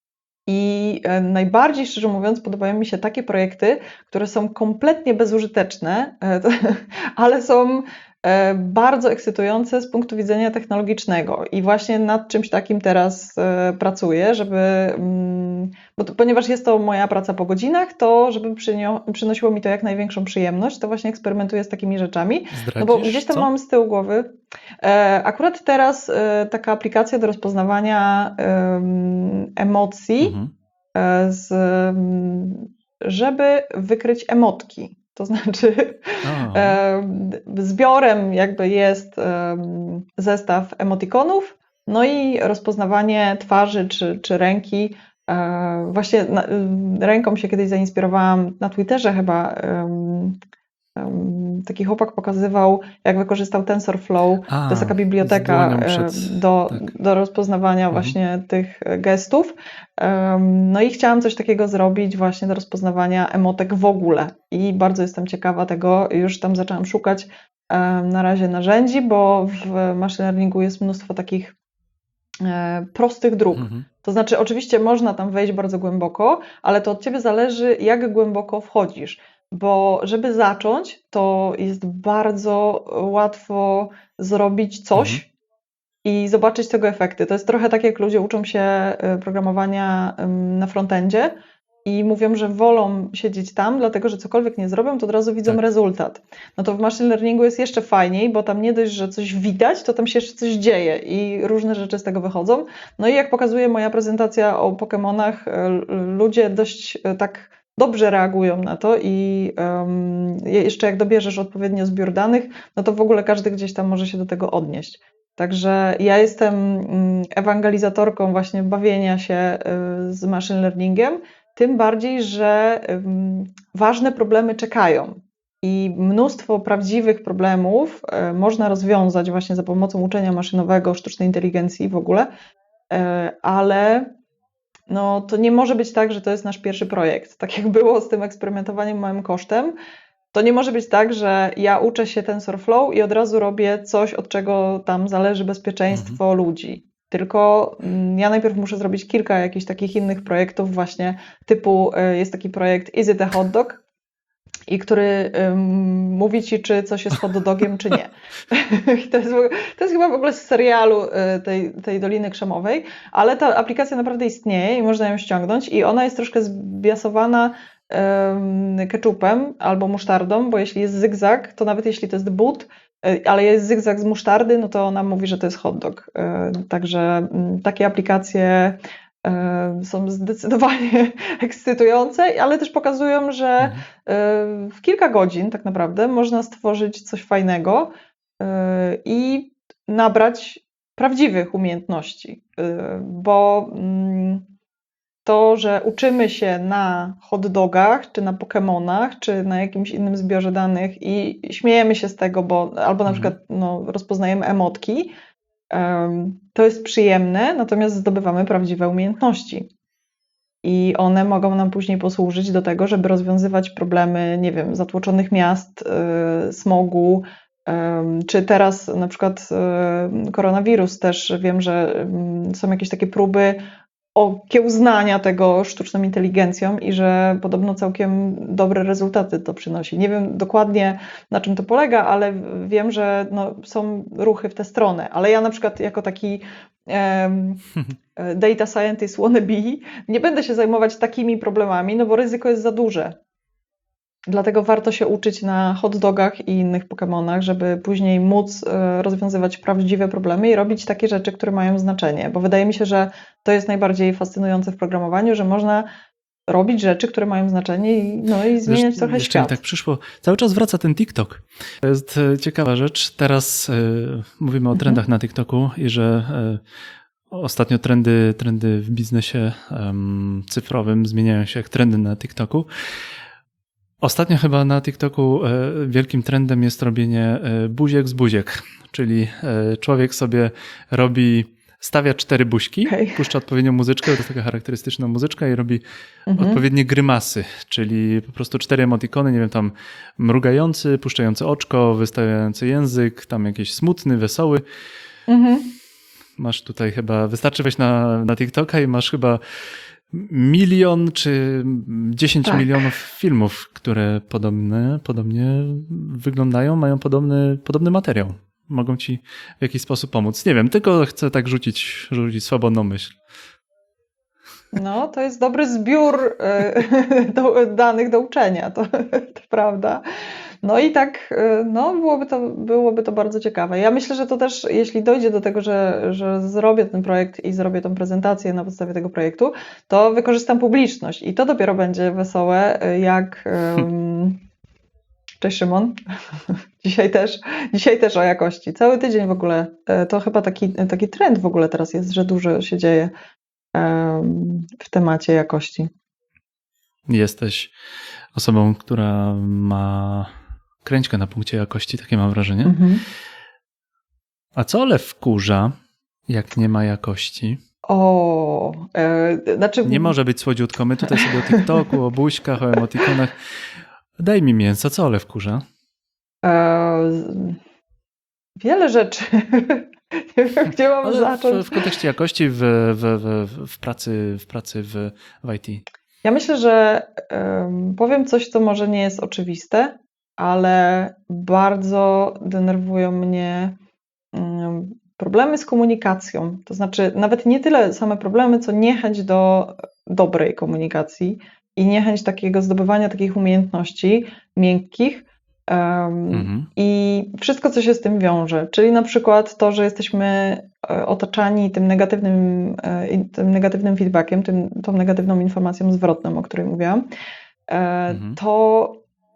I e, najbardziej, szczerze mówiąc, podobają mi się takie projekty, które są kompletnie bezużyteczne, e, to- ale są e, bardzo ekscytujące z punktu widzenia technologicznego. I właśnie nad czymś takim teraz e, pracuję, żeby, mm, bo to, ponieważ jest to moja praca po godzinach, to żeby przynio, przynosiło mi to jak największą przyjemność, to właśnie eksperymentuję z takimi rzeczami. No bo Zdradzisz gdzieś tam co? mam z tyłu głowy. E, Akurat teraz e, taka aplikacja do rozpoznawania em, emocji, Mhm. e, z, mm, żeby wykryć emotki. To znaczy, O, em, zbiorem jakby jest em, zestaw emotikonów, no i rozpoznawanie twarzy czy, czy ręki. E, Właśnie na, ręką się kiedyś zainspirowałam na Twitterze chyba. em, em, Taki chłopak pokazywał, jak wykorzystał TensorFlow. To jest taka a, z biblioteka dłonią em, przed... do, Tak. do rozpoznawania Mhm. właśnie tych gestów. Em, No i chciałam coś takiego zrobić właśnie do rozpoznawania emotek w ogóle. I bardzo jestem ciekawa tego. Już tam zaczęłam szukać em, na razie narzędzi, bo w machine learningu jest mnóstwo takich e, prostych dróg. Mhm. To znaczy, oczywiście można tam wejść bardzo głęboko, ale to od ciebie zależy, jak głęboko wchodzisz. Bo żeby zacząć, to jest bardzo łatwo zrobić Mhm. coś i zobaczyć tego efekty. To jest trochę tak, jak ludzie uczą się e, programowania em, na frontendzie i mówią, że wolą siedzieć tam, dlatego że cokolwiek nie zrobią, to od razu widzą Tak. rezultat. No to w machine learningu jest jeszcze fajniej, bo tam nie dość, że coś widać, to tam się jeszcze coś dzieje i różne rzeczy z tego wychodzą. No i jak pokazuje moja prezentacja o Pokemonach, e, l- ludzie dość e, tak dobrze reagują na to i em, jeszcze jak dobierzesz odpowiednio zbiór danych, no to w ogóle każdy gdzieś tam może się do tego odnieść. Także ja jestem mm, ewangelizatorką właśnie bawienia się y, z machine learningiem, tym bardziej, że ym, ważne problemy czekają i mnóstwo prawdziwych problemów y, można rozwiązać właśnie za pomocą uczenia maszynowego, sztucznej inteligencji w ogóle, y, ale no, to nie może być tak, że to jest nasz pierwszy projekt. Tak jak było z tym eksperymentowaniem małym kosztem, to nie może być tak, że ja uczę się TensorFlow i od razu robię coś, od czego tam zależy bezpieczeństwo ludzi. Tylko mm, ja najpierw muszę zrobić kilka jakichś takich innych projektów właśnie typu y, jest taki projekt Is it a hot dog? I który ym, mówi ci, czy coś jest hot dogiem, czy nie. I to, jest, w ogóle- to jest chyba w ogóle z serialu y, tej, tej Doliny Krzemowej, ale ta aplikacja naprawdę istnieje i można ją ściągnąć i ona jest troszkę zbiasowana ym, ketchupem albo musztardą, bo jeśli jest zygzak, to nawet jeśli to jest but, y, ale jest zygzak z musztardy, no to ona mówi, że to jest hot dog. Y, Także mm, takie aplikacje y, są zdecydowanie ekscytujące, ale też pokazują, że Mhm. y, w kilka godzin tak naprawdę można stworzyć coś fajnego y, i nabrać prawdziwych umiejętności, y, bo mm, to, że uczymy się na hot dogach, czy na Pokemonach, czy na jakimś innym zbiorze danych i śmiejemy się z tego, bo albo na Mhm. przykład no, rozpoznajemy emotki, em, to jest przyjemne, natomiast zdobywamy prawdziwe umiejętności. I one mogą nam później posłużyć do tego, żeby rozwiązywać problemy, nie wiem, zatłoczonych miast, y, smogu, em, czy teraz na przykład y, koronawirus też wiem, że mm, są jakieś takie próby okiełznania tego sztuczną inteligencją i że podobno całkiem dobre rezultaty to przynosi. Nie wiem dokładnie, na czym to polega, ale wiem, że no, są ruchy w tę stronę. Ale ja na przykład jako taki em, data scientist wannabe nie będę się zajmować takimi problemami, no bo ryzyko jest za duże. Dlatego warto się uczyć na hot dogach i innych Pokemonach, żeby później móc e, rozwiązywać prawdziwe problemy i robić takie rzeczy, które mają znaczenie. Bo wydaje mi się, że to jest najbardziej fascynujące w programowaniu, że można robić rzeczy, które mają znaczenie i, no, i zmieniać Wiesz, trochę jeszcze mi świat. tak przyszło. Cały czas wraca ten TikTok. To jest e, ciekawa rzecz. Teraz e, mówimy o Mhm. trendach na TikToku i że e, ostatnio trendy, trendy w biznesie em, cyfrowym zmieniają się jak trendy na TikToku. Ostatnio chyba na TikToku e, wielkim trendem jest robienie e, buziek z buziek, czyli e, człowiek sobie robi, stawia cztery buźki, Okej. puszcza odpowiednią muzyczkę, to jest taka charakterystyczna muzyczka i robi Mhm. odpowiednie grymasy, czyli po prostu cztery emotikony, nie wiem, tam mrugający, puszczający oczko, wystawiający język, tam jakiś smutny, wesoły. Mhm. Masz tutaj chyba, wystarczy wejść na, na TikToka i masz chyba milion czy dziesięć Tak. milionów filmów, które podobne, podobnie wyglądają, mają podobny, podobny materiał. Mogą ci w jakiś sposób pomóc. Nie wiem, tylko chcę tak rzucić, rzucić swobodną myśl. No, to jest dobry zbiór e, do, danych do uczenia, to, to prawda. No i tak, e, no, byłoby to, byłoby to bardzo ciekawe. Ja myślę, że to też, jeśli dojdzie do tego, że, że zrobię ten projekt i zrobię tą prezentację na podstawie tego projektu, to wykorzystam publiczność i to dopiero będzie wesołe, e, jak... em, Cześć Szymon. Dzisiaj też, dzisiaj też o jakości. Cały tydzień w ogóle. e, To chyba taki, taki trend w ogóle teraz jest, że dużo się dzieje em, w temacie jakości. Jesteś osobą, która ma kręćkę na punkcie jakości, takie mam wrażenie. Mhm. A co Ole wkurza, jak nie ma jakości? O, e, znaczy... Nie może być słodziutko. My tutaj sobie o TikToku, o buźkach, o emotikonach. Daj mi mięso, co Ole wkurza? E, z- wiele rzeczy. Nie wiem, gdzie mam Ale w, zacząć. w kontekście jakości w, w, w, w pracy, w, pracy w, w I T. Ja myślę, że em, powiem coś, co może nie jest oczywiste, ale bardzo denerwują mnie em, problemy z komunikacją. To znaczy, nawet nie tyle same problemy, co niechęć do dobrej komunikacji i niechęć takiego zdobywania takich umiejętności miękkich. em, Mhm. I wszystko, co się z tym wiąże, czyli na przykład to, że jesteśmy e, otaczani tym negatywnym, e, i- tym negatywnym feedbackiem, tym, tą negatywną informacją zwrotną, o której mówiłam, e, Mhm. to,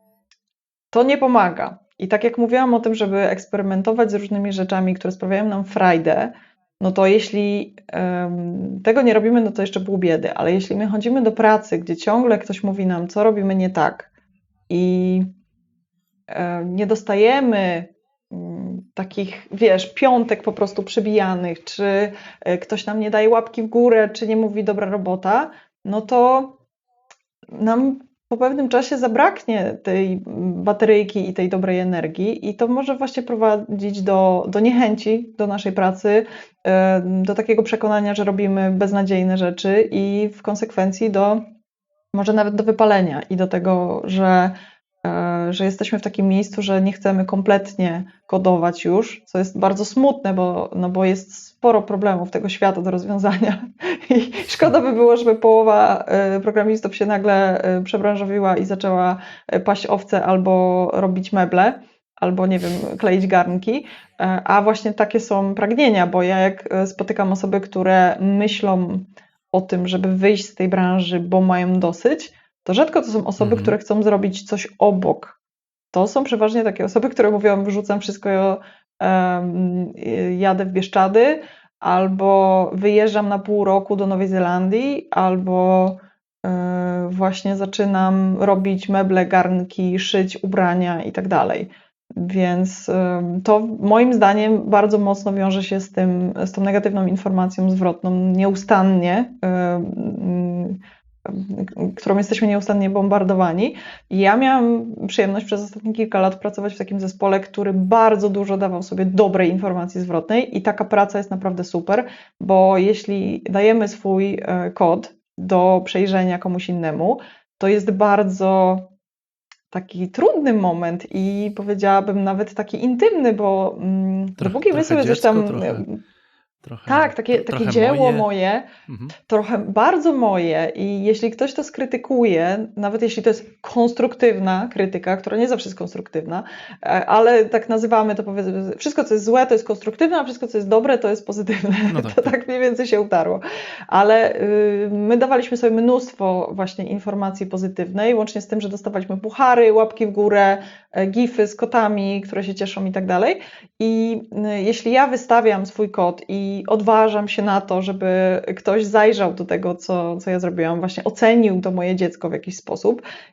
to nie pomaga. I tak jak mówiłam o tym, żeby eksperymentować z różnymi rzeczami, które sprawiają nam frajdę, no to jeśli em, tego nie robimy, no to jeszcze pół biedy, ale jeśli my chodzimy do pracy, gdzie ciągle ktoś mówi nam, co robimy nie tak i e, nie dostajemy mm, takich, wiesz, piątek po prostu przybijanych, czy e, ktoś nam nie daje łapki w górę, czy nie mówi dobra robota, no to nam po pewnym czasie zabraknie tej bateryjki i tej dobrej energii i to może właśnie prowadzić do, do niechęci do naszej pracy, e, do takiego przekonania, że robimy beznadziejne rzeczy i w konsekwencji do może nawet do wypalenia i do tego, że, e, że jesteśmy w takim miejscu, że nie chcemy kompletnie kodować już, co jest bardzo smutne, bo, no bo jest sporo problemów tego świata do rozwiązania i szkoda by było, żeby połowa e, programistów się nagle e, przebranżowiła i zaczęła e, paść owce albo robić meble, albo nie wiem, kleić garnki, E, a właśnie takie są pragnienia, bo ja jak e, spotykam osoby, które myślą o tym, żeby wyjść z tej branży, bo mają dosyć, to rzadko to są osoby, Mhm. które chcą zrobić coś obok. To są przeważnie takie osoby, które mówią, wyrzucam wszystko, em, jadę w Bieszczady, albo wyjeżdżam na pół roku do Nowej Zelandii, albo e, właśnie zaczynam robić meble, garnki, szyć ubrania i tak dalej. Więc em, to moim zdaniem bardzo mocno wiąże się z tym, z tą negatywną informacją zwrotną nieustannie, em, em, którą jesteśmy nieustannie bombardowani. I ja miałam przyjemność przez ostatnie kilka lat pracować w takim zespole, który bardzo dużo dawał sobie dobrej informacji zwrotnej i taka praca jest naprawdę super, bo jeśli dajemy swój e, kod do przejrzenia komuś innemu, to jest bardzo taki trudny moment i powiedziałabym nawet taki intymny, bo mm, Trochę, dopóki my trochę sobie coś dziecko, tam... trochę, trochę, Tak, takie, tro, takie trochę dzieło moje. moje, Mhm. trochę bardzo moje i jeśli ktoś to skrytykuje, nawet jeśli to jest konstruktywna krytyka, która nie zawsze jest konstruktywna, e, ale tak nazywamy to, powiedzmy, wszystko co jest złe to jest konstruktywne, a wszystko co jest dobre to jest pozytywne. No tak, To tak. tak mniej więcej się utarło. Ale y, my dawaliśmy sobie mnóstwo właśnie informacji pozytywnej, łącznie z tym, że dostawaliśmy puchary, łapki w górę, e, gify z kotami, które się cieszą i tak dalej. I y, jeśli ja wystawiam swój kod i odważam się na to, żeby ktoś zajrzał do tego, co, co ja zrobiłam, właśnie ocenił to moje dziecko w jakiś sposób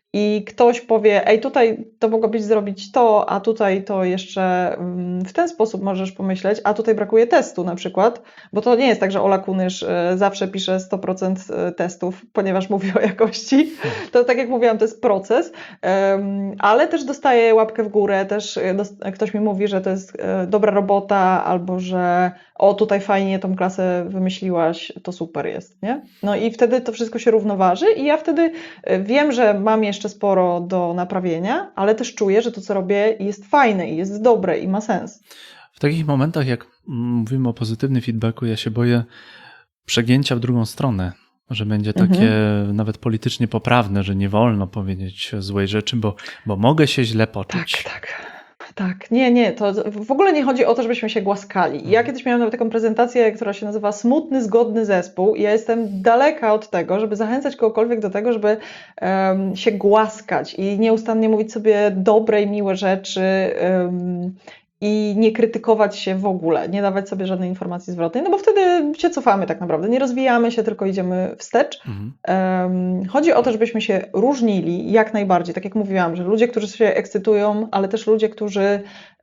i ktoś powie, ej, tutaj to mogłabyś zrobić to, a tutaj to jeszcze mm, w ten sposób możesz pomyśleć, a tutaj brakuje testu na przykład, bo to nie jest tak, że Ola Kunysz e, zawsze pisze sto procent testów, ponieważ mówi o jakości. To tak jak mówiłam, to jest proces, em, ale też dostaję łapkę w górę, też e, dos- ktoś mi mówi, że to jest e, dobra robota, albo że o, tutaj fajnie tą klasę wymyśliłaś, to super jest, nie? No i wtedy to wszystko się równoważy i ja wtedy e, wiem, że mam jeszcze sporo do naprawienia, ale też czuję, że to, co robię, jest fajne i jest dobre i ma sens. W takich momentach, jak mówimy o pozytywnym feedbacku, ja się boję przegięcia w drugą stronę, że będzie takie Mhm. nawet politycznie poprawne, że nie wolno powiedzieć złej rzeczy, bo, bo mogę się źle Tak, poczuć. tak. Tak, nie, nie, to w ogóle nie chodzi o to, żebyśmy się głaskali. Ja kiedyś miałam nawet taką prezentację, która się nazywa Smutny, zgodny zespół i ja jestem daleka od tego, żeby zachęcać kogokolwiek do tego, żeby em, się głaskać i nieustannie mówić sobie dobre i miłe rzeczy em, i nie krytykować się w ogóle, nie dawać sobie żadnej informacji zwrotnej, no bo wtedy się cofamy tak naprawdę, nie rozwijamy się, tylko idziemy wstecz. Mhm. Em, Chodzi o to, żebyśmy się różnili jak najbardziej, tak jak mówiłam, że ludzie, którzy się ekscytują, ale też ludzie, którzy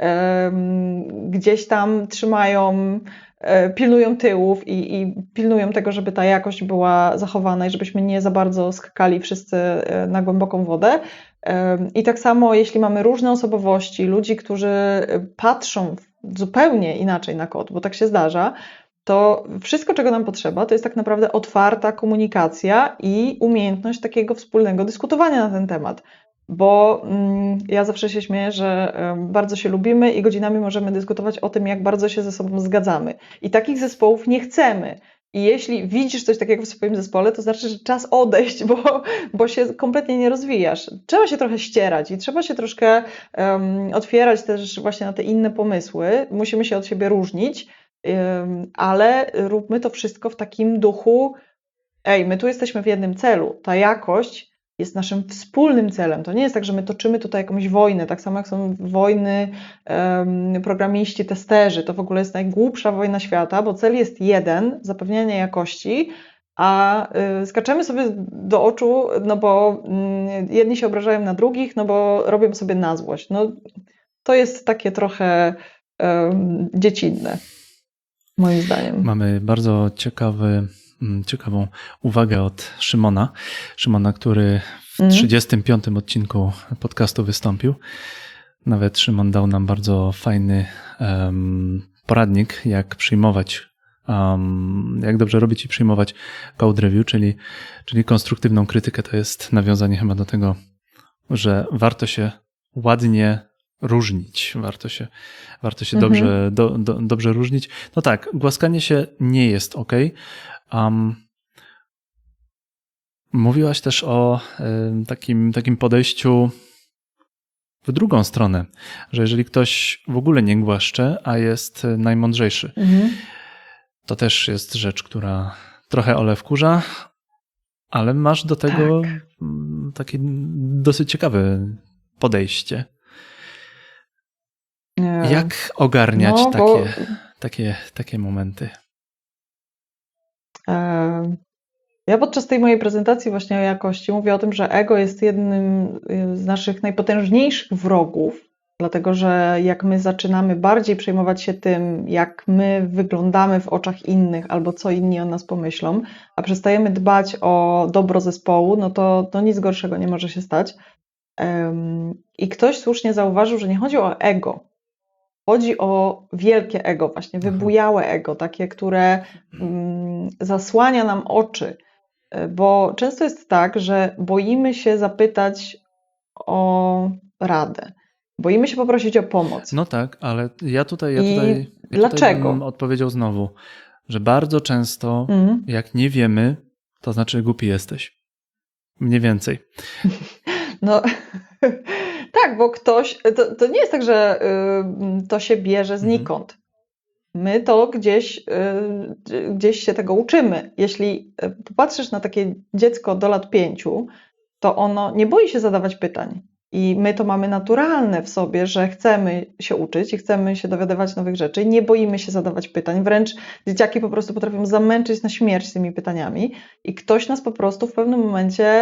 em, gdzieś tam trzymają, e, pilnują tyłów i, i pilnują tego, żeby ta jakość była zachowana i żebyśmy nie za bardzo skakali wszyscy e, na głęboką wodę. Em, I tak samo, jeśli mamy różne osobowości, ludzi, którzy e, patrzą zupełnie inaczej na kod, bo tak się zdarza, to wszystko, czego nam potrzeba, to jest tak naprawdę otwarta komunikacja i umiejętność takiego wspólnego dyskutowania na ten temat. Bo mm, ja zawsze się śmieję, że em, bardzo się lubimy i godzinami możemy dyskutować o tym, jak bardzo się ze sobą zgadzamy. I takich zespołów nie chcemy. I jeśli widzisz coś takiego w swoim zespole, to znaczy, że czas odejść, bo, bo się kompletnie nie rozwijasz. Trzeba się trochę ścierać i trzeba się troszkę em, otwierać też właśnie na te inne pomysły. Musimy się od siebie różnić, em, ale róbmy to wszystko w takim duchu, ej, my tu jesteśmy w jednym celu. Ta jakość jest naszym wspólnym celem. To nie jest tak, że my toczymy tutaj jakąś wojnę, tak samo jak są wojny em, programiści, testerzy. To w ogóle jest najgłupsza wojna świata, bo cel jest jeden, zapewnianie jakości, a y, skaczemy sobie do oczu, no bo mm, jedni się obrażają na drugich, no bo robią sobie na złość. No, to jest takie trochę em, dziecinne, moim zdaniem. Mamy bardzo ciekawy, mm, ciekawą uwagę od Szymona. Szymona, który w Mhm. trzydziestym piątym odcinku podcastu wystąpił. Nawet Szymon dał nam bardzo fajny em, poradnik, jak przyjmować, em, jak dobrze robić i przyjmować code review, czyli, czyli konstruktywną krytykę. To jest nawiązanie chyba do tego, że warto się ładnie różnić, warto się, warto się Mhm. dobrze, do, do, dobrze różnić. No tak, głaskanie się nie jest ok. Um, mówiłaś też o em, takim, takim podejściu w drugą stronę, że jeżeli ktoś w ogóle nie głaszcze, a jest najmądrzejszy, Mhm. to też jest rzecz, która trochę Ole wkurza, ale masz do tego Tak. mm, takie dosyć ciekawe podejście. Nie. Jak ogarniać No, bo takie, takie, takie momenty? e, ja podczas tej mojej prezentacji właśnie o jakości mówię o tym, że ego jest jednym y, z naszych najpotężniejszych wrogów, dlatego że jak my zaczynamy bardziej przejmować się tym, jak my wyglądamy w oczach innych albo co inni o nas pomyślą, a przestajemy dbać o dobro zespołu, no to, to nic gorszego nie może się stać. Em, I ktoś słusznie zauważył, że nie chodzi o ego. Chodzi o wielkie ego, właśnie Aha. wybujałe ego, takie, które mm, zasłania nam oczy. Y, Bo często jest tak, że boimy się zapytać o radę. Boimy się poprosić o pomoc. No tak, ale ja tutaj, ja I tutaj, ja tutaj dlaczego? bym odpowiedział znowu, że bardzo często Mhm. jak nie wiemy, to znaczy głupi jesteś. Mniej więcej. No tak, bo ktoś, to, to nie jest tak, że y, to się bierze Mhm. znikąd. My to gdzieś, y, gdzieś się tego uczymy. Jeśli y, popatrzysz na takie dziecko do lat pięciu, to ono nie boi się zadawać pytań. I my to mamy naturalne w sobie, że chcemy się uczyć i chcemy się dowiadywać nowych rzeczy. Nie boimy się zadawać pytań. Wręcz dzieciaki po prostu potrafią zamęczyć na śmierć tymi pytaniami. I ktoś nas po prostu w pewnym momencie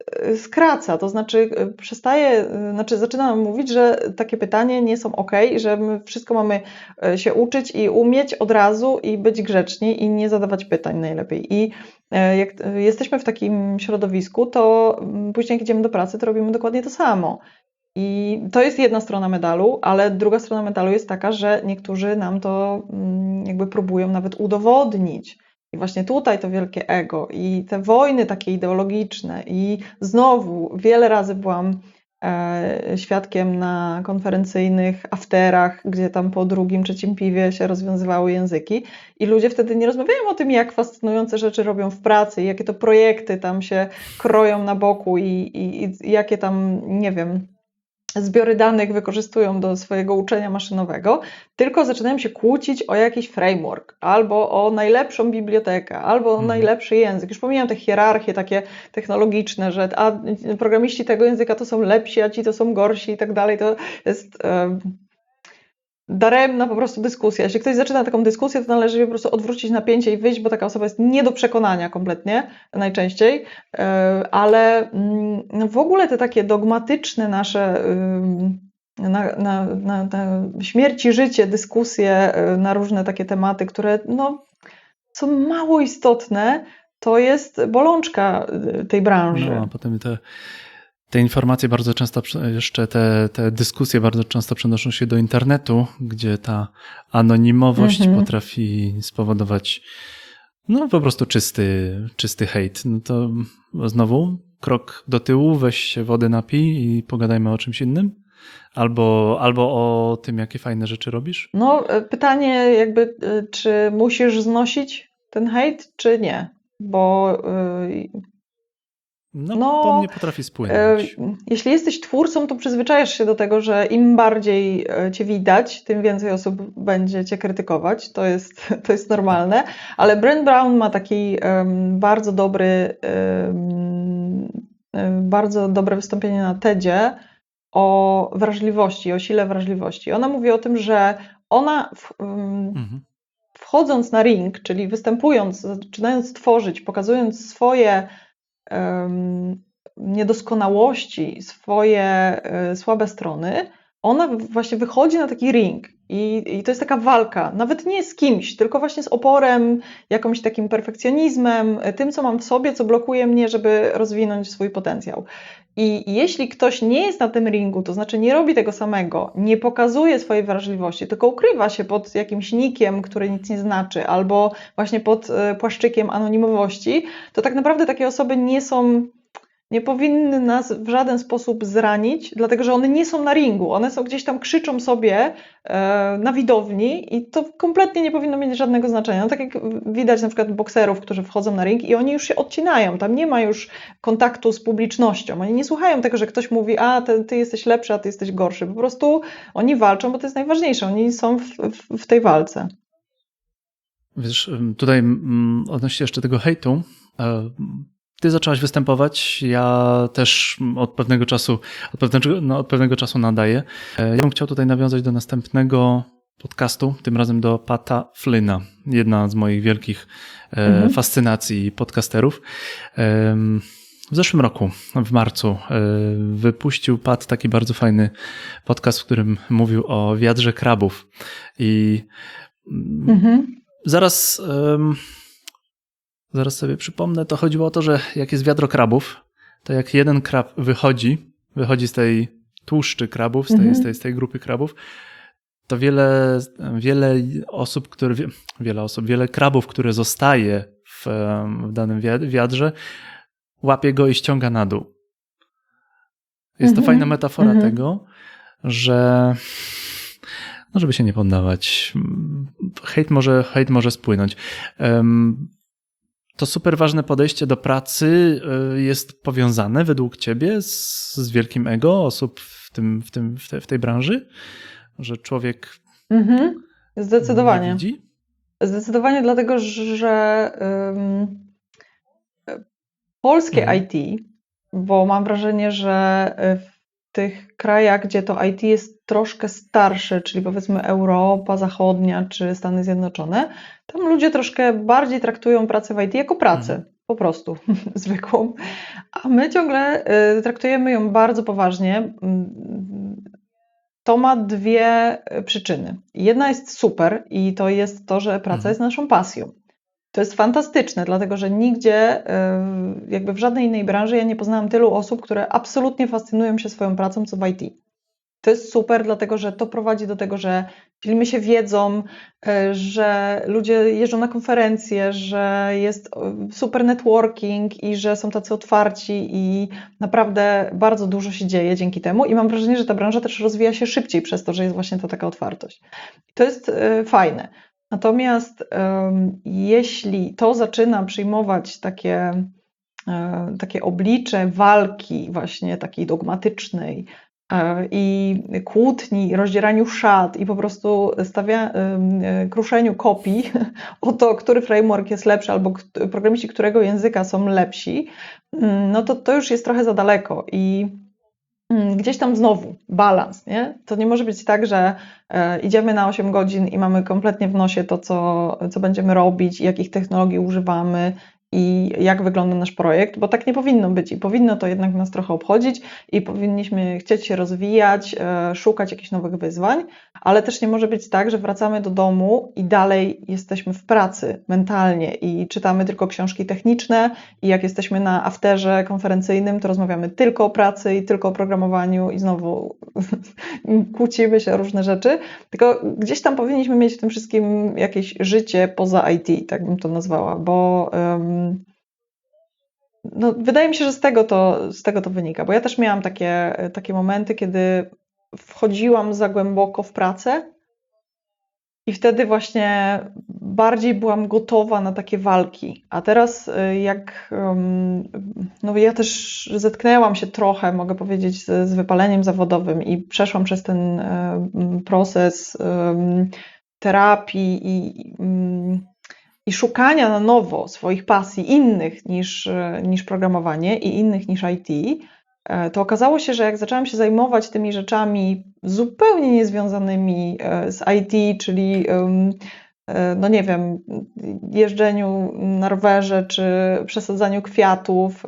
y, skraca, to znaczy y, przestaje, y, znaczy zaczynam mówić, że takie pytanie nie są ok, że my wszystko mamy y, się uczyć i umieć od razu i być grzeczni i nie zadawać pytań najlepiej. I y, jak y, jesteśmy w takim środowisku, to mm, później jak idziemy do pracy, to robimy dokładnie to samo. I to jest jedna strona medalu, ale druga strona medalu jest taka, że niektórzy nam to mm, jakby próbują nawet udowodnić. I właśnie tutaj to wielkie ego i te wojny takie ideologiczne i znowu wiele razy byłam e, świadkiem na konferencyjnych afterach, gdzie tam po drugim, trzecim piwie się rozwiązywały języki i ludzie wtedy nie rozmawiają o tym, jak fascynujące rzeczy robią w pracy, i jakie to projekty tam się kroją na boku i, i, i jakie tam, nie wiem, zbiory danych wykorzystują do swojego uczenia maszynowego, tylko zaczynają się kłócić o jakiś framework, albo o najlepszą bibliotekę, albo o Mhm. najlepszy język. Już pomijam te hierarchie takie technologiczne, że a programiści tego języka to są lepsi, a ci to są gorsi i tak dalej. To jest e, daremna po prostu dyskusja. Jeśli ktoś zaczyna taką dyskusję, to należy po prostu odwrócić napięcie i wyjść, bo taka osoba jest nie do przekonania kompletnie, najczęściej. E, ale mm, no w ogóle te takie dogmatyczne nasze ym, na, na, na, na śmierć i życie dyskusje y, na różne takie tematy, które no, są mało istotne, to jest bolączka y, tej branży. No, a potem te, te informacje bardzo często, prze- jeszcze te, te dyskusje bardzo często przenoszą się do internetu, gdzie ta anonimowość Mhm. potrafi spowodować no po prostu czysty, czysty hejt. No to znowu krok do tyłu, weź się wody napij i pogadajmy o czymś innym. Albo, albo o tym, jakie fajne rzeczy robisz. No, y, pytanie jakby, y, czy musisz znosić ten hejt, czy nie? Bo y, No, No, po mnie potrafi e, spłynąć. jeśli jesteś twórcą, to przyzwyczajasz się do tego, że im bardziej e, cię widać, tym więcej osób będzie cię krytykować. To jest, to jest normalne. Ale Brené Brown ma taki em, bardzo dobry, em, em, bardzo dobre wystąpienie na TEDzie o wrażliwości, o sile wrażliwości. Ona mówi o tym, że ona w, em, Mhm. wchodząc na ring, czyli występując, zaczynając tworzyć, pokazując swoje em, niedoskonałości, swoje e, słabe strony, ona w- właśnie wychodzi na taki ring i, i to jest taka walka, nawet nie z kimś, tylko właśnie z oporem, jakimś takim perfekcjonizmem, e, tym, co mam w sobie, co blokuje mnie, żeby rozwinąć swój potencjał. I jeśli ktoś nie jest na tym ringu, to znaczy nie robi tego samego, nie pokazuje swojej wrażliwości, tylko ukrywa się pod jakimś nikiem, który nic nie znaczy, albo właśnie pod e, płaszczykiem anonimowości, to tak naprawdę takie osoby nie są, nie powinny nas w żaden sposób zranić, dlatego że one nie są na ringu, one są gdzieś tam, krzyczą sobie e, na widowni i to kompletnie nie powinno mieć żadnego znaczenia. No, tak jak widać na przykład bokserów, którzy wchodzą na ring i oni już się odcinają, tam nie ma już kontaktu z publicznością, oni nie słuchają tego, że ktoś mówi, a ty, ty jesteś lepszy, a ty jesteś gorszy, po prostu oni walczą, bo to jest najważniejsze, oni są w, w, w tej walce. Wiesz, tutaj mm, odnośnie jeszcze tego hejtu, e, ty zaczęłaś występować, ja też od pewnego czasu, od pewnego, no, od pewnego czasu nadaję. E, Ja bym chciał tutaj nawiązać do następnego podcastu, tym razem do Pata Flynna, jedna z moich wielkich e, Mhm. fascynacji podcasterów. Em, W zeszłym roku, w marcu, e, wypuścił Pat taki bardzo fajny podcast, w którym mówił o wiadrze krabów. I mm, Mhm. zaraz, em, zaraz sobie przypomnę, to chodziło o to, że jak jest wiadro krabów, to jak jeden krab wychodzi, wychodzi z tej tłuszczy krabów, z tej, Mhm. z tej, z tej grupy krabów, to wiele, wiele osób, które, wie- wiele osób, wiele krabów, które zostaje w, em, w danym wiad- wiadrze, łapie go i ściąga na dół. Jest to Mhm. fajna metafora Mhm. tego, że no żeby się nie poddawać, hejt może, hejt może spłynąć. Em, To super ważne podejście do pracy y, jest powiązane według ciebie z, z wielkim ego osób w, tym, w, tym, w, te, w tej branży? Że człowiek Mhm. nie Zdecydowanie. widzi? Zdecydowanie dlatego, że ym, polskie Mhm. I T, bo mam wrażenie, że w tych krajach, gdzie to I T jest troszkę starsze, czyli powiedzmy Europa Zachodnia czy Stany Zjednoczone, tam ludzie troszkę bardziej traktują pracę w I T jako pracę. Mhm. po prostu zwykłą, a my ciągle y, traktujemy ją bardzo poważnie. To ma dwie przyczyny. Jedna jest super i to jest to, że praca Mhm. jest naszą pasją. To jest fantastyczne, dlatego że nigdzie, y, jakby w żadnej innej branży ja nie poznałam tylu osób, które absolutnie fascynują się swoją pracą, co w I T. To jest super, dlatego że to prowadzi do tego, że dzielimy się wiedzą, y, że ludzie jeżdżą na konferencje, że jest y, super networking i że są tacy otwarci i naprawdę bardzo dużo się dzieje dzięki temu i mam wrażenie, że ta branża też rozwija się szybciej przez to, że jest właśnie to taka otwartość. I to jest y, fajne. Natomiast ym, jeśli to zaczyna przyjmować takie, y, takie oblicze walki właśnie takiej dogmatycznej, i kłótni, rozdzieraniu szat i po prostu stawia, y, kruszeniu kopii o to, który framework jest lepszy albo programiści którego języka są lepsi, no to to już jest trochę za daleko i gdzieś tam znowu balans, nie? To nie może być tak, że e, idziemy na osiem godzin i mamy kompletnie w nosie to, co, co będziemy robić, jakich technologii używamy i jak wygląda nasz projekt, bo tak nie powinno być i powinno to jednak nas trochę obchodzić i powinniśmy chcieć się rozwijać, e, szukać jakichś nowych wyzwań, ale też nie może być tak, że wracamy do domu i dalej jesteśmy w pracy mentalnie i czytamy tylko książki techniczne i jak jesteśmy na afterze konferencyjnym, to rozmawiamy tylko o pracy i tylko o programowaniu i znowu kłócimy się o różne rzeczy, tylko gdzieś tam powinniśmy mieć w tym wszystkim jakieś życie poza I T, tak bym to nazwała, bo um, no, wydaje mi się, że z tego, to, z tego to wynika, bo ja też miałam takie, takie momenty, kiedy wchodziłam za głęboko w pracę i wtedy właśnie bardziej byłam gotowa na takie walki. A teraz jak, no ja też zetknęłam się trochę, mogę powiedzieć, z, z wypaleniem zawodowym i przeszłam przez ten proces terapii i, i szukania na nowo swoich pasji innych niż, niż programowanie i innych niż I T, to okazało się, że jak zaczęłam się zajmować tymi rzeczami zupełnie niezwiązanymi z I T, czyli no nie wiem, jeżdżeniu na rowerze, czy przesadzaniu kwiatów,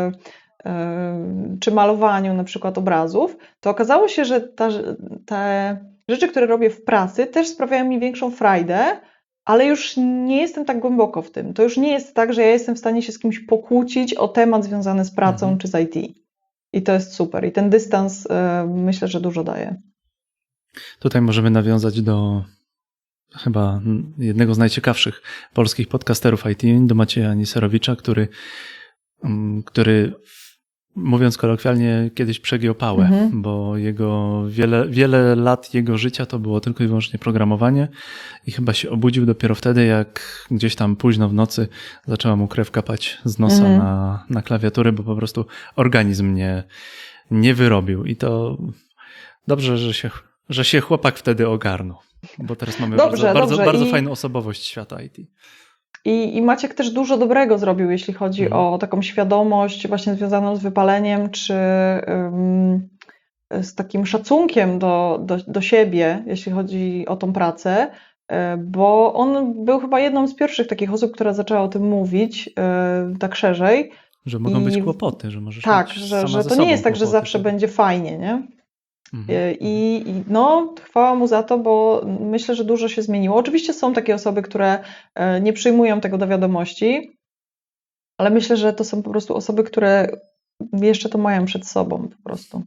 czy malowaniu na przykład obrazów, to okazało się, że ta, te rzeczy, które robię w pracy, też sprawiają mi większą frajdę, ale już nie jestem tak głęboko w tym. To już nie jest tak, że ja jestem w stanie się z kimś pokłócić o temat związany z pracą mhm. czy z I T. I to jest super. I ten dystans myślę, że dużo daje. Tutaj możemy nawiązać do chyba jednego z najciekawszych polskich podcasterów I T, do Macieja Niserowicza, który, który mówiąc kolokwialnie, kiedyś przegiął pałę, mhm. bo jego wiele, wiele lat jego życia to było tylko i wyłącznie programowanie i chyba się obudził dopiero wtedy, jak gdzieś tam późno w nocy zaczęła mu krew kapać z nosa mhm. na, na klawiatury, bo po prostu organizm nie, nie wyrobił. I to dobrze, że się, że się chłopak wtedy ogarnął, bo teraz mamy dobrze, bardzo, bardzo, bardzo I... fajną osobowość świata I T. I, I Maciek też dużo dobrego zrobił, jeśli chodzi mhm. o taką świadomość właśnie związaną z wypaleniem, czy um, z takim szacunkiem do, do, do siebie, jeśli chodzi o tą pracę, bo on był chyba jedną z pierwszych takich osób, która zaczęła o tym mówić tak szerzej. Że mogą I, być kłopoty, że możesz Tak, mieć że, sama że ze to nie jest tak, kłopoty, że zawsze tak. będzie fajnie, nie? Mhm. I, I no, chwała mu za to, bo myślę, że dużo się zmieniło. Oczywiście są takie osoby, które nie przyjmują tego do wiadomości, ale myślę, że to są po prostu osoby, które jeszcze to mają przed sobą po prostu.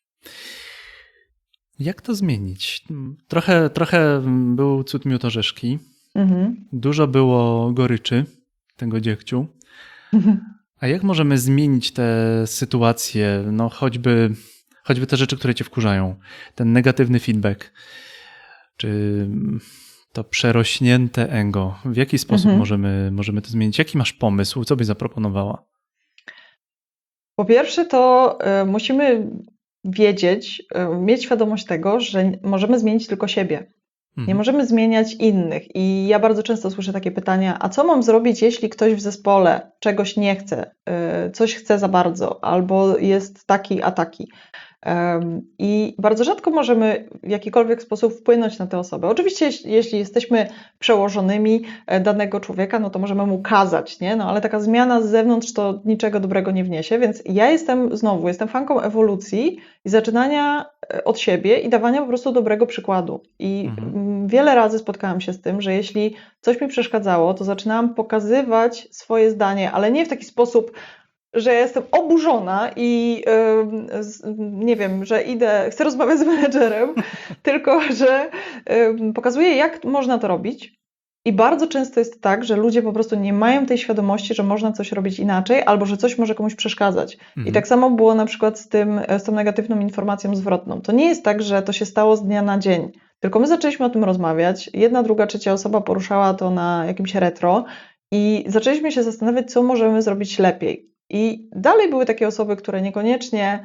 Jak to zmienić? Trochę, trochę był cud miód orzeszki, mhm. dużo było goryczy, tego dziegciu. Mhm. A jak możemy zmienić te sytuacje, no choćby, choćby te rzeczy, które cię wkurzają, ten negatywny feedback, czy to przerośnięte ego, w jaki sposób mhm. możemy, możemy to zmienić? Jaki masz pomysł? Co byś zaproponowała? Po pierwsze to y, musimy wiedzieć, y, mieć świadomość tego, że możemy zmienić tylko siebie. Mhm. Nie możemy zmieniać innych. I ja bardzo często słyszę takie pytania, a co mam zrobić, jeśli ktoś w zespole czegoś nie chce, y, coś chce za bardzo, albo jest taki, a taki. I bardzo rzadko możemy w jakikolwiek sposób wpłynąć na tę osobę. Oczywiście, jeśli jesteśmy przełożonymi danego człowieka, no to możemy mu kazać, nie? No ale taka zmiana z zewnątrz to niczego dobrego nie wniesie, więc ja jestem, znowu, jestem fanką ewolucji i zaczynania od siebie i dawania po prostu dobrego przykładu. I mhm. wiele razy spotkałam się z tym, że jeśli coś mi przeszkadzało, to zaczynałam pokazywać swoje zdanie, ale nie w taki sposób, że ja jestem oburzona i yy, nie wiem, że idę, chcę rozmawiać z menedżerem, tylko że yy, pokazuję, jak można to robić. I bardzo często jest tak, że ludzie po prostu nie mają tej świadomości, że można coś robić inaczej, albo że coś może komuś przeszkadzać. Mhm. I tak samo było na przykład z, tym, z tą negatywną informacją zwrotną. To nie jest tak, że to się stało z dnia na dzień, tylko my zaczęliśmy o tym rozmawiać. Jedna, druga, trzecia osoba poruszała to na jakimś retro i zaczęliśmy się zastanawiać, co możemy zrobić lepiej. I dalej były takie osoby, które niekoniecznie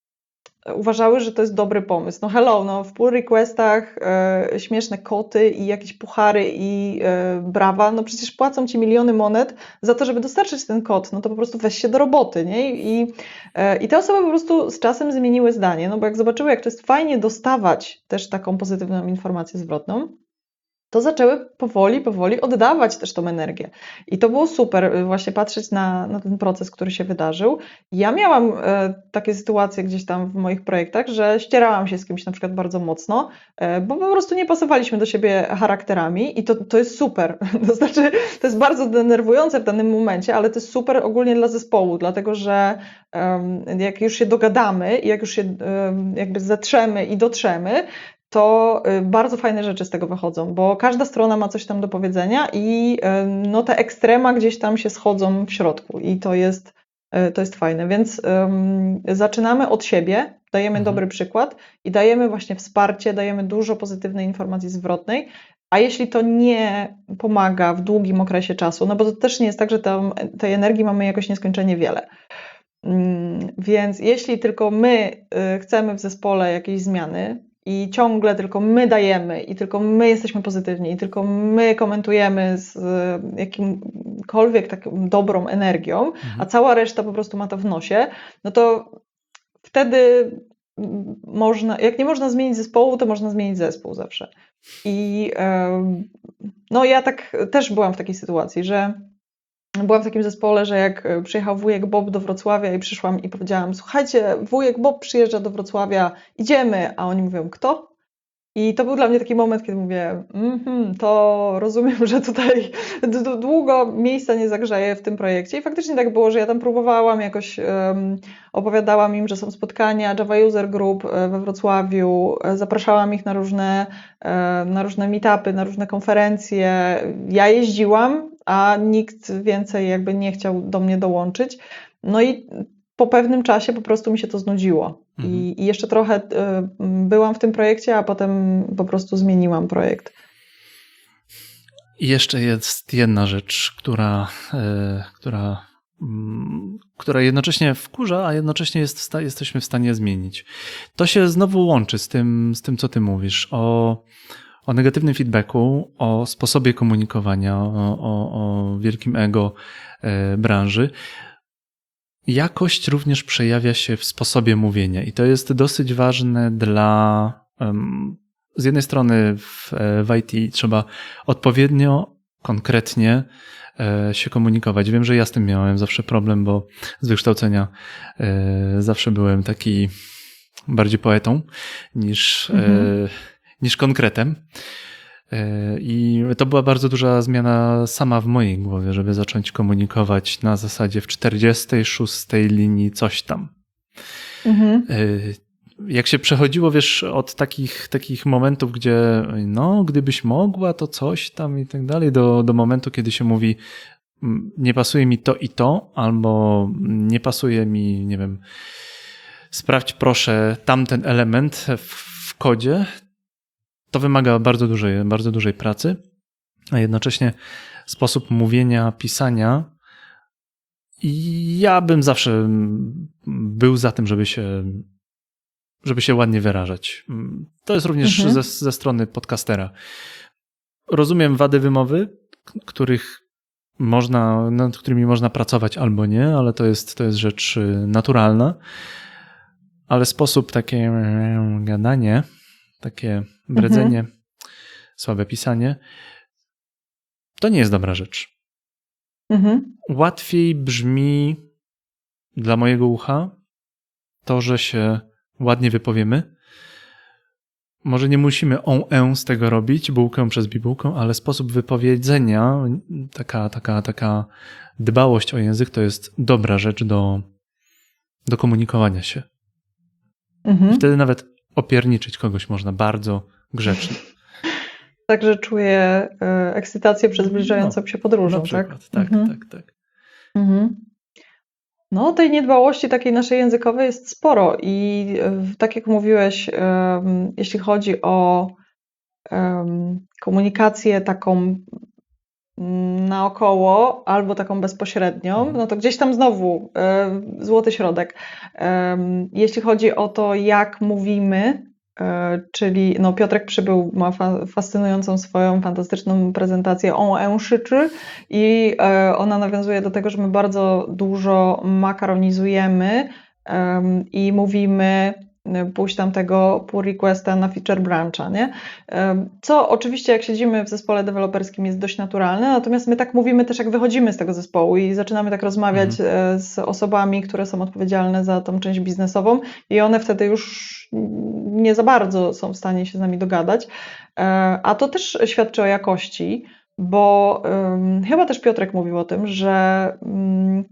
uważały, że to jest dobry pomysł. No hello, no w pull requestach e, śmieszne koty i jakieś puchary i e, brawa, no przecież płacą ci miliony monet za to, żeby dostarczyć ten kod, no to po prostu weź się do roboty, nie? I, e, i te osoby po prostu z czasem zmieniły zdanie, no bo jak zobaczyły, jak to jest fajnie dostawać też taką pozytywną informację zwrotną, to zaczęły powoli, powoli oddawać też tą energię. I to było super właśnie patrzeć na, na ten proces, który się wydarzył. Ja miałam e, takie sytuacje gdzieś tam w moich projektach, że ścierałam się z kimś na przykład bardzo mocno, e, bo po prostu nie pasowaliśmy do siebie charakterami i to, to jest super. To znaczy, to jest bardzo denerwujące w danym momencie, ale to jest super ogólnie dla zespołu, dlatego że e, jak już się dogadamy i jak już się e, jakby zetrzemy i dotrzemy, to bardzo fajne rzeczy z tego wychodzą, bo każda strona ma coś tam do powiedzenia i no, te ekstrema gdzieś tam się schodzą w środku i to jest, to jest fajne, więc um, zaczynamy od siebie, dajemy mhm. dobry przykład i dajemy właśnie wsparcie, dajemy dużo pozytywnej informacji zwrotnej, a jeśli to nie pomaga w długim okresie czasu, no bo to też nie jest tak, że tam, tej energii mamy jakoś nieskończenie wiele. Więc jeśli tylko my chcemy w zespole jakiejś zmiany, i ciągle tylko my dajemy i tylko my jesteśmy pozytywni i tylko my komentujemy z jakimkolwiek taką dobrą energią, mhm. a cała reszta po prostu ma to w nosie, no to wtedy można, jak nie można zmienić zespołu, to można zmienić zespół zawsze. I no ja tak też byłam w takiej sytuacji, że byłam w takim zespole, że jak przyjechał wujek Bob do Wrocławia i przyszłam i powiedziałam, słuchajcie, wujek Bob przyjeżdża do Wrocławia, idziemy, a oni mówią, kto? I to był dla mnie taki moment, kiedy mówię, mm-hmm, to rozumiem, że tutaj d- długo miejsca nie zagrzeje w tym projekcie i faktycznie tak było, że ja tam próbowałam, jakoś um, opowiadałam im, że są spotkania Java User Group we Wrocławiu, zapraszałam ich na różne, na różne meetupy, na różne konferencje, ja jeździłam, a nikt więcej jakby nie chciał do mnie dołączyć. No i po pewnym czasie po prostu mi się to znudziło. Mhm. I, I jeszcze trochę y, byłam w tym projekcie, a potem po prostu zmieniłam projekt. I jeszcze jest jedna rzecz, która, y, która, y, która jednocześnie wkurza, a jednocześnie jest w sta- jesteśmy w stanie zmienić. To się znowu łączy z tym, z tym co ty mówisz, o o negatywnym feedbacku, o sposobie komunikowania, o, o, o wielkim ego e, branży. Jakość również przejawia się w sposobie mówienia i to jest dosyć ważne dla, um, z jednej strony w, w I T trzeba odpowiednio, konkretnie e, się komunikować. Wiem, że ja z tym miałem zawsze problem, bo z wykształcenia e, zawsze byłem taki bardziej poetą niż mhm. e, niż konkretem. I to była bardzo duża zmiana sama w mojej głowie, żeby zacząć komunikować na zasadzie w czterdziestej szóstej linii coś tam. Mhm. Jak się przechodziło, wiesz, od takich, takich momentów, gdzie no, gdybyś mogła, to coś tam i tak dalej, do, do momentu, kiedy się mówi nie pasuje mi to i to, albo nie pasuje mi, nie wiem, sprawdź proszę tamten element w, w kodzie, to wymaga bardzo dużej, bardzo dużej pracy, a jednocześnie sposób mówienia, pisania. I ja bym zawsze był za tym, żeby się, żeby się ładnie wyrażać. To jest również mhm. ze, ze strony podcastera. Rozumiem wady wymowy, których można, nad którymi można pracować albo nie, ale to jest, to jest rzecz naturalna. ale sposób, takie gadanie, takie bredzenie, mhm. słabe pisanie, to nie jest dobra rzecz. Mhm. Łatwiej brzmi dla mojego ucha to, że się ładnie wypowiemy. Może nie musimy on, e z tego robić, bułkę przez bibułkę, ale sposób wypowiedzenia, taka, taka, taka dbałość o język to jest dobra rzecz do, do komunikowania się. Mhm. Wtedy nawet opierniczyć kogoś można bardzo grzecznie. Także czuję y, ekscytację przed zbliżającą no, się podróżą, na przykład, tak? Tak, mhm. tak, tak. Mhm. No, tej niedbałości takiej naszej językowej jest sporo i y, tak jak mówiłeś, y, jeśli chodzi o y, komunikację taką naokoło albo taką bezpośrednią, no to gdzieś tam znowu y, złoty środek. Y, jeśli chodzi o to, jak mówimy, czyli no Piotrek Przybył ma fa- fascynującą swoją, fantastyczną prezentację on e szyczy i e, ona nawiązuje do tego, że my bardzo dużo makaronizujemy um, i mówimy pójść tam tego pull requesta na feature brancha, nie? Co oczywiście jak siedzimy w zespole deweloperskim jest dość naturalne, natomiast my tak mówimy też jak wychodzimy z tego zespołu i zaczynamy tak rozmawiać mhm. z osobami, które są odpowiedzialne za tą część biznesową i one wtedy już nie za bardzo są w stanie się z nami dogadać, a to też świadczy o jakości, bo um, chyba też Piotrek mówił o tym, że um,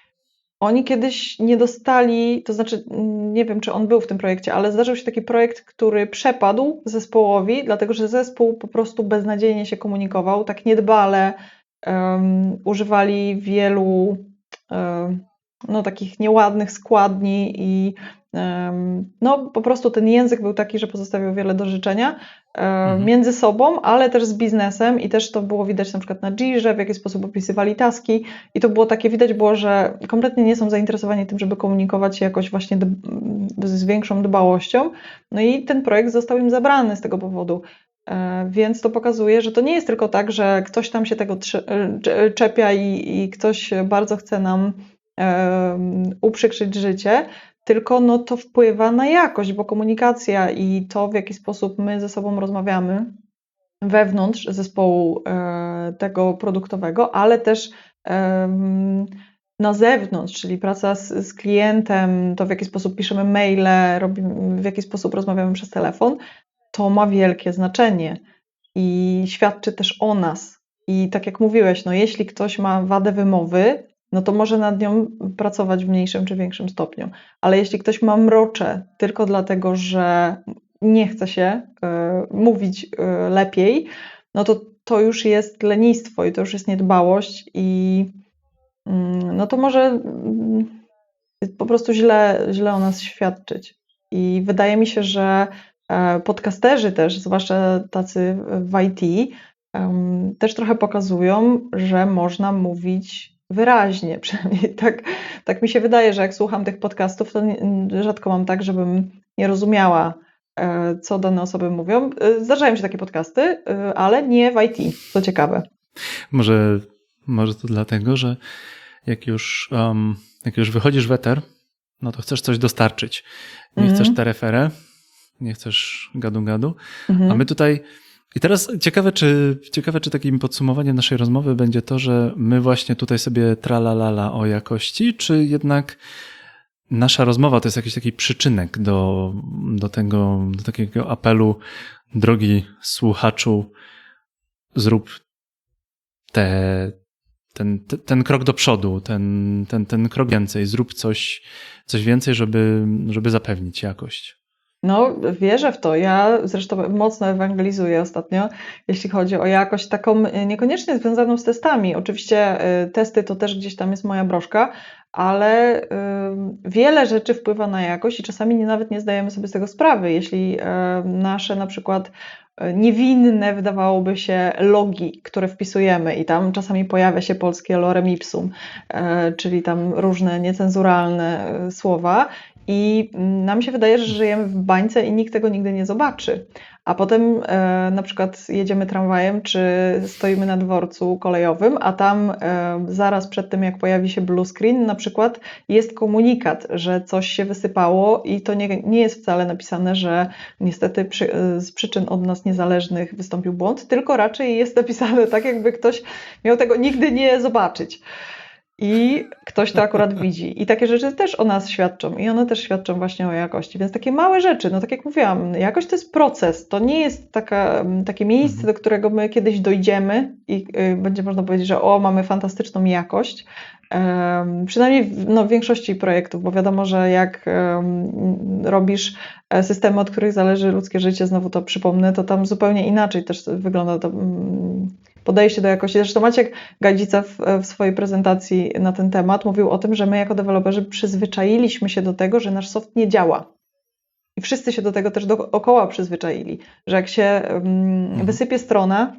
oni kiedyś nie dostali, to znaczy nie wiem, czy on był w tym projekcie, ale zdarzył się taki projekt, który przepadł zespołowi, dlatego że zespół po prostu beznadziejnie się komunikował, tak niedbale um, używali wielu um, no, takich nieładnych składni i um, no, po prostu ten język był taki, że pozostawiał wiele do życzenia um, mhm. między sobą, ale też z biznesem i też to było widać na przykład na Jirze, w jaki sposób opisywali taski i to było takie, widać było, że kompletnie nie są zainteresowani tym, żeby komunikować się jakoś właśnie z większą dbałością, no i ten projekt został im zabrany z tego powodu. Więc to pokazuje, że to nie jest tylko tak, że ktoś tam się tego czepia i, i ktoś bardzo chce nam um, uprzykrzyć życie, tylko no to wpływa na jakość, bo komunikacja i to, w jaki sposób my ze sobą rozmawiamy wewnątrz zespołu e, tego produktowego, ale też e, na zewnątrz, czyli praca z, z klientem, to w jaki sposób piszemy maile, robimy, w jaki sposób rozmawiamy przez telefon, to ma wielkie znaczenie i świadczy też o nas. I tak jak mówiłeś, no jeśli ktoś ma wadę wymowy, no to może nad nią pracować w mniejszym czy większym stopniu. Ale jeśli ktoś ma mrocze tylko dlatego, że nie chce się y, mówić y, lepiej, no to to już jest lenistwo i to już jest niedbałość i y, no to może y, po prostu źle, źle o nas świadczyć. I wydaje mi się, że podcasterzy też, zwłaszcza tacy w I T, też trochę pokazują, że można mówić wyraźnie, przynajmniej tak, tak mi się wydaje, że jak słucham tych podcastów, to rzadko mam tak, żebym nie rozumiała, co dane osoby mówią. Zdarzają się takie podcasty, ale nie w I T, co ciekawe. Może, może to dlatego, że jak już, um, jak już wychodzisz w eter, no to chcesz coś dostarczyć. Nie mhm. chcesz tereferę, nie chcesz gadu-gadu, mhm. a my tutaj... I teraz ciekawe czy, ciekawe, czy takim podsumowaniem naszej rozmowy będzie to, że my właśnie tutaj sobie tralalala o jakości, czy jednak nasza rozmowa to jest jakiś taki przyczynek do, do tego, do takiego apelu, drogi słuchaczu, zrób te, ten, ten, ten krok do przodu, ten, ten, ten krok więcej, zrób coś, coś więcej, żeby, żeby zapewnić jakość. No, wierzę w to. Ja zresztą mocno ewangelizuję ostatnio, jeśli chodzi o jakość taką niekoniecznie związaną z testami. Oczywiście testy to też gdzieś tam jest moja broszka, ale wiele rzeczy wpływa na jakość i czasami nie, nawet nie zdajemy sobie z tego sprawy. Jeśli nasze na przykład niewinne wydawałoby się logi, które wpisujemy i tam czasami pojawia się polskie lorem ipsum, czyli tam różne niecenzuralne słowa i nam się wydaje, że żyjemy w bańce i nikt tego nigdy nie zobaczy. A potem e, na przykład jedziemy tramwajem, czy stoimy na dworcu kolejowym, a tam e, zaraz przed tym, jak pojawi się blue screen, na przykład jest komunikat, że coś się wysypało i to nie, nie jest wcale napisane, że niestety przy, z przyczyn od nas niezależnych wystąpił błąd, tylko raczej jest napisane tak, jakby ktoś miał tego nigdy nie zobaczyć. I ktoś to akurat widzi. I takie rzeczy też o nas świadczą. I one też świadczą właśnie o jakości. Więc takie małe rzeczy, no tak jak mówiłam, jakość to jest proces. To nie jest taka, takie miejsce, Mhm. do którego my kiedyś dojdziemy i y, będzie można powiedzieć, że o, mamy fantastyczną jakość. Um, przynajmniej w, no, w większości projektów, bo wiadomo, że jak um, robisz systemy, od których zależy ludzkie życie, znowu to przypomnę, to tam zupełnie inaczej też wygląda to um, podejście do jakości. Zresztą Maciek Gajdzica w, w swojej prezentacji na ten temat mówił o tym, że my jako deweloperzy przyzwyczailiśmy się do tego, że nasz soft nie działa. I wszyscy się do tego też dookoła przyzwyczaili, że jak się um, wysypie strona,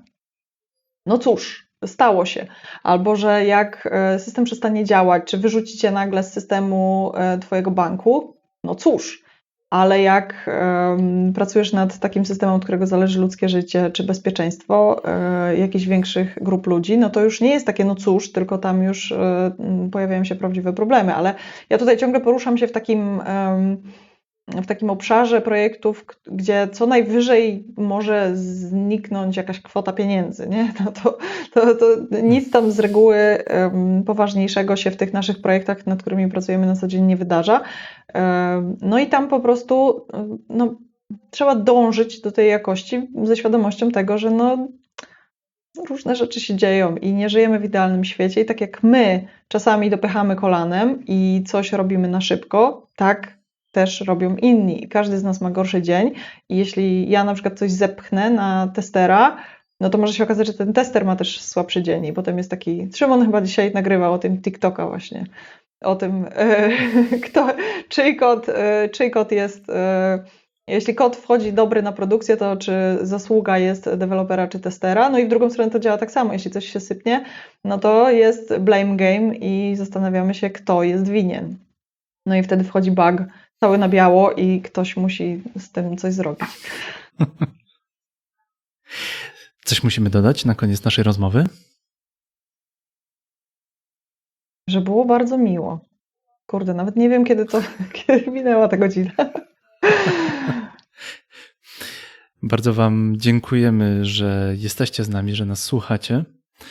no cóż, stało się. Albo, że jak system przestanie działać, czy wyrzucicie nagle z systemu twojego banku, no cóż, ale jak um, pracujesz nad takim systemem, od którego zależy ludzkie życie, czy bezpieczeństwo um, jakichś większych grup ludzi, no to już nie jest takie no cóż, tylko tam już um, pojawiają się prawdziwe problemy. Ale ja tutaj ciągle poruszam się w takim... Um, w takim obszarze projektów, gdzie co najwyżej może zniknąć jakaś kwota pieniędzy, nie? No to, to, to nic tam z reguły um, poważniejszego się w tych naszych projektach, nad którymi pracujemy na co dzień, nie wydarza. Um, no i tam po prostu no, trzeba dążyć do tej jakości ze świadomością tego, że no, różne rzeczy się dzieją i nie żyjemy w idealnym świecie i tak jak my czasami dopychamy kolanem i coś robimy na szybko, tak też robią inni. Każdy z nas ma gorszy dzień i jeśli ja na przykład coś zepchnę na testera, no to może się okazać, że ten tester ma też słabszy dzień i potem jest taki... Szymon chyba dzisiaj nagrywał o tym TikToka właśnie, o tym, e, kto, czyj, kod, e, czyj kod jest... E, jeśli kod wchodzi dobry na produkcję, to czy zasługa jest dewelopera czy testera, no i w drugą stronę to działa tak samo. Jeśli coś się sypnie, no to jest blame game i zastanawiamy się, kto jest winien. No i wtedy wchodzi bug cały na biało i ktoś musi z tym coś zrobić. Coś musimy dodać na koniec naszej rozmowy? Że było bardzo miło. Kurde, nawet nie wiem, kiedy to kiedy minęła ta godzina. Bardzo wam dziękujemy, że jesteście z nami, że nas słuchacie.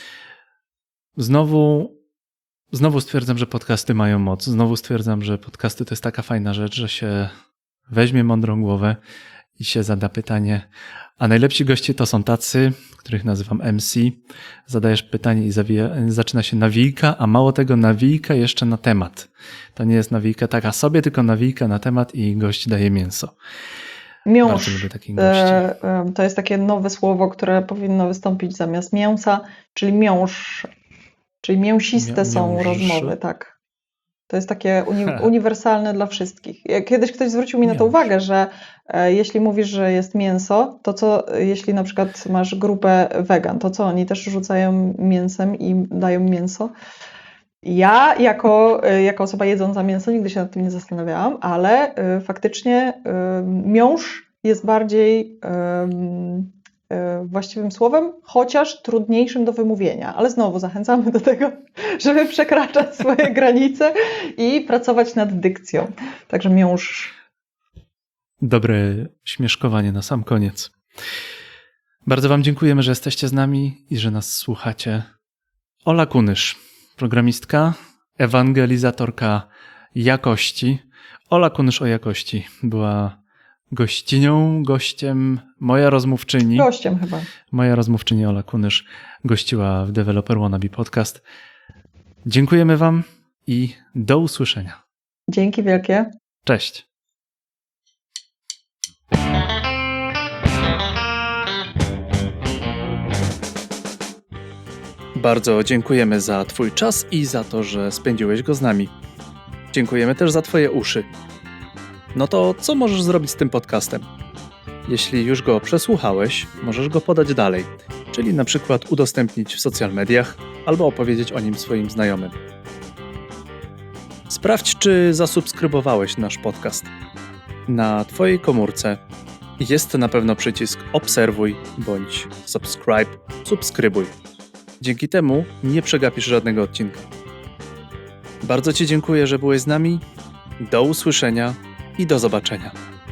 Znowu, znowu stwierdzam, że podcasty mają moc. Znowu stwierdzam, że podcasty to jest taka fajna rzecz, że się weźmie mądrą głowę i się zada pytanie. A najlepsi goście to są tacy, których nazywam M C. Zadajesz pytanie i zawija, zaczyna się nawijka, a mało tego nawijka jeszcze na temat. To nie jest nawijka taka sobie, tylko nawijka na temat i gość daje mięso. Miąższ. Bardzo lubię takich gości. To jest takie nowe słowo, które powinno wystąpić zamiast mięsa, czyli miąższ. Czyli mięsiste Mią- są miąższ. rozmowy, tak. To jest takie uni- uniwersalne dla wszystkich. Kiedyś ktoś zwrócił mi na to Miąższ. uwagę, że e, jeśli mówisz, że jest mięso, to co, jeśli na przykład masz grupę wegan, to co, oni też rzucają mięsem i dają mięso? Ja jako, jako osoba jedząca mięso nigdy się nad tym nie zastanawiałam, ale y, faktycznie y, miąższ jest bardziej y, y, właściwym słowem, chociaż trudniejszym do wymówienia. Ale znowu zachęcamy do tego, żeby przekraczać swoje granice i pracować nad dykcją. Także miąższ. Dobre śmieszkowanie na sam koniec. Bardzo wam dziękujemy, że jesteście z nami i że nas słuchacie. Ola Kunysz, programistka, ewangelizatorka jakości. Ola Kunysz o jakości była gościnią, gościem, moja rozmówczyni. Gościem chyba. Moja rozmówczyni Ola Kunysz gościła w Developer Wannabe Podcast. Dziękujemy wam i do usłyszenia. Dzięki wielkie. Cześć. Bardzo dziękujemy za twój czas i za to, że spędziłeś go z nami. Dziękujemy też za twoje uszy. No to co możesz zrobić z tym podcastem? Jeśli już go przesłuchałeś, możesz go podać dalej, czyli na przykład udostępnić w social mediach albo opowiedzieć o nim swoim znajomym. Sprawdź, czy zasubskrybowałeś nasz podcast. Na Twojej komórce jest na pewno przycisk obserwuj bądź subscribe, subskrybuj. Dzięki temu nie przegapisz żadnego odcinka. Bardzo Ci dziękuję, że byłeś z nami. Do usłyszenia i do zobaczenia.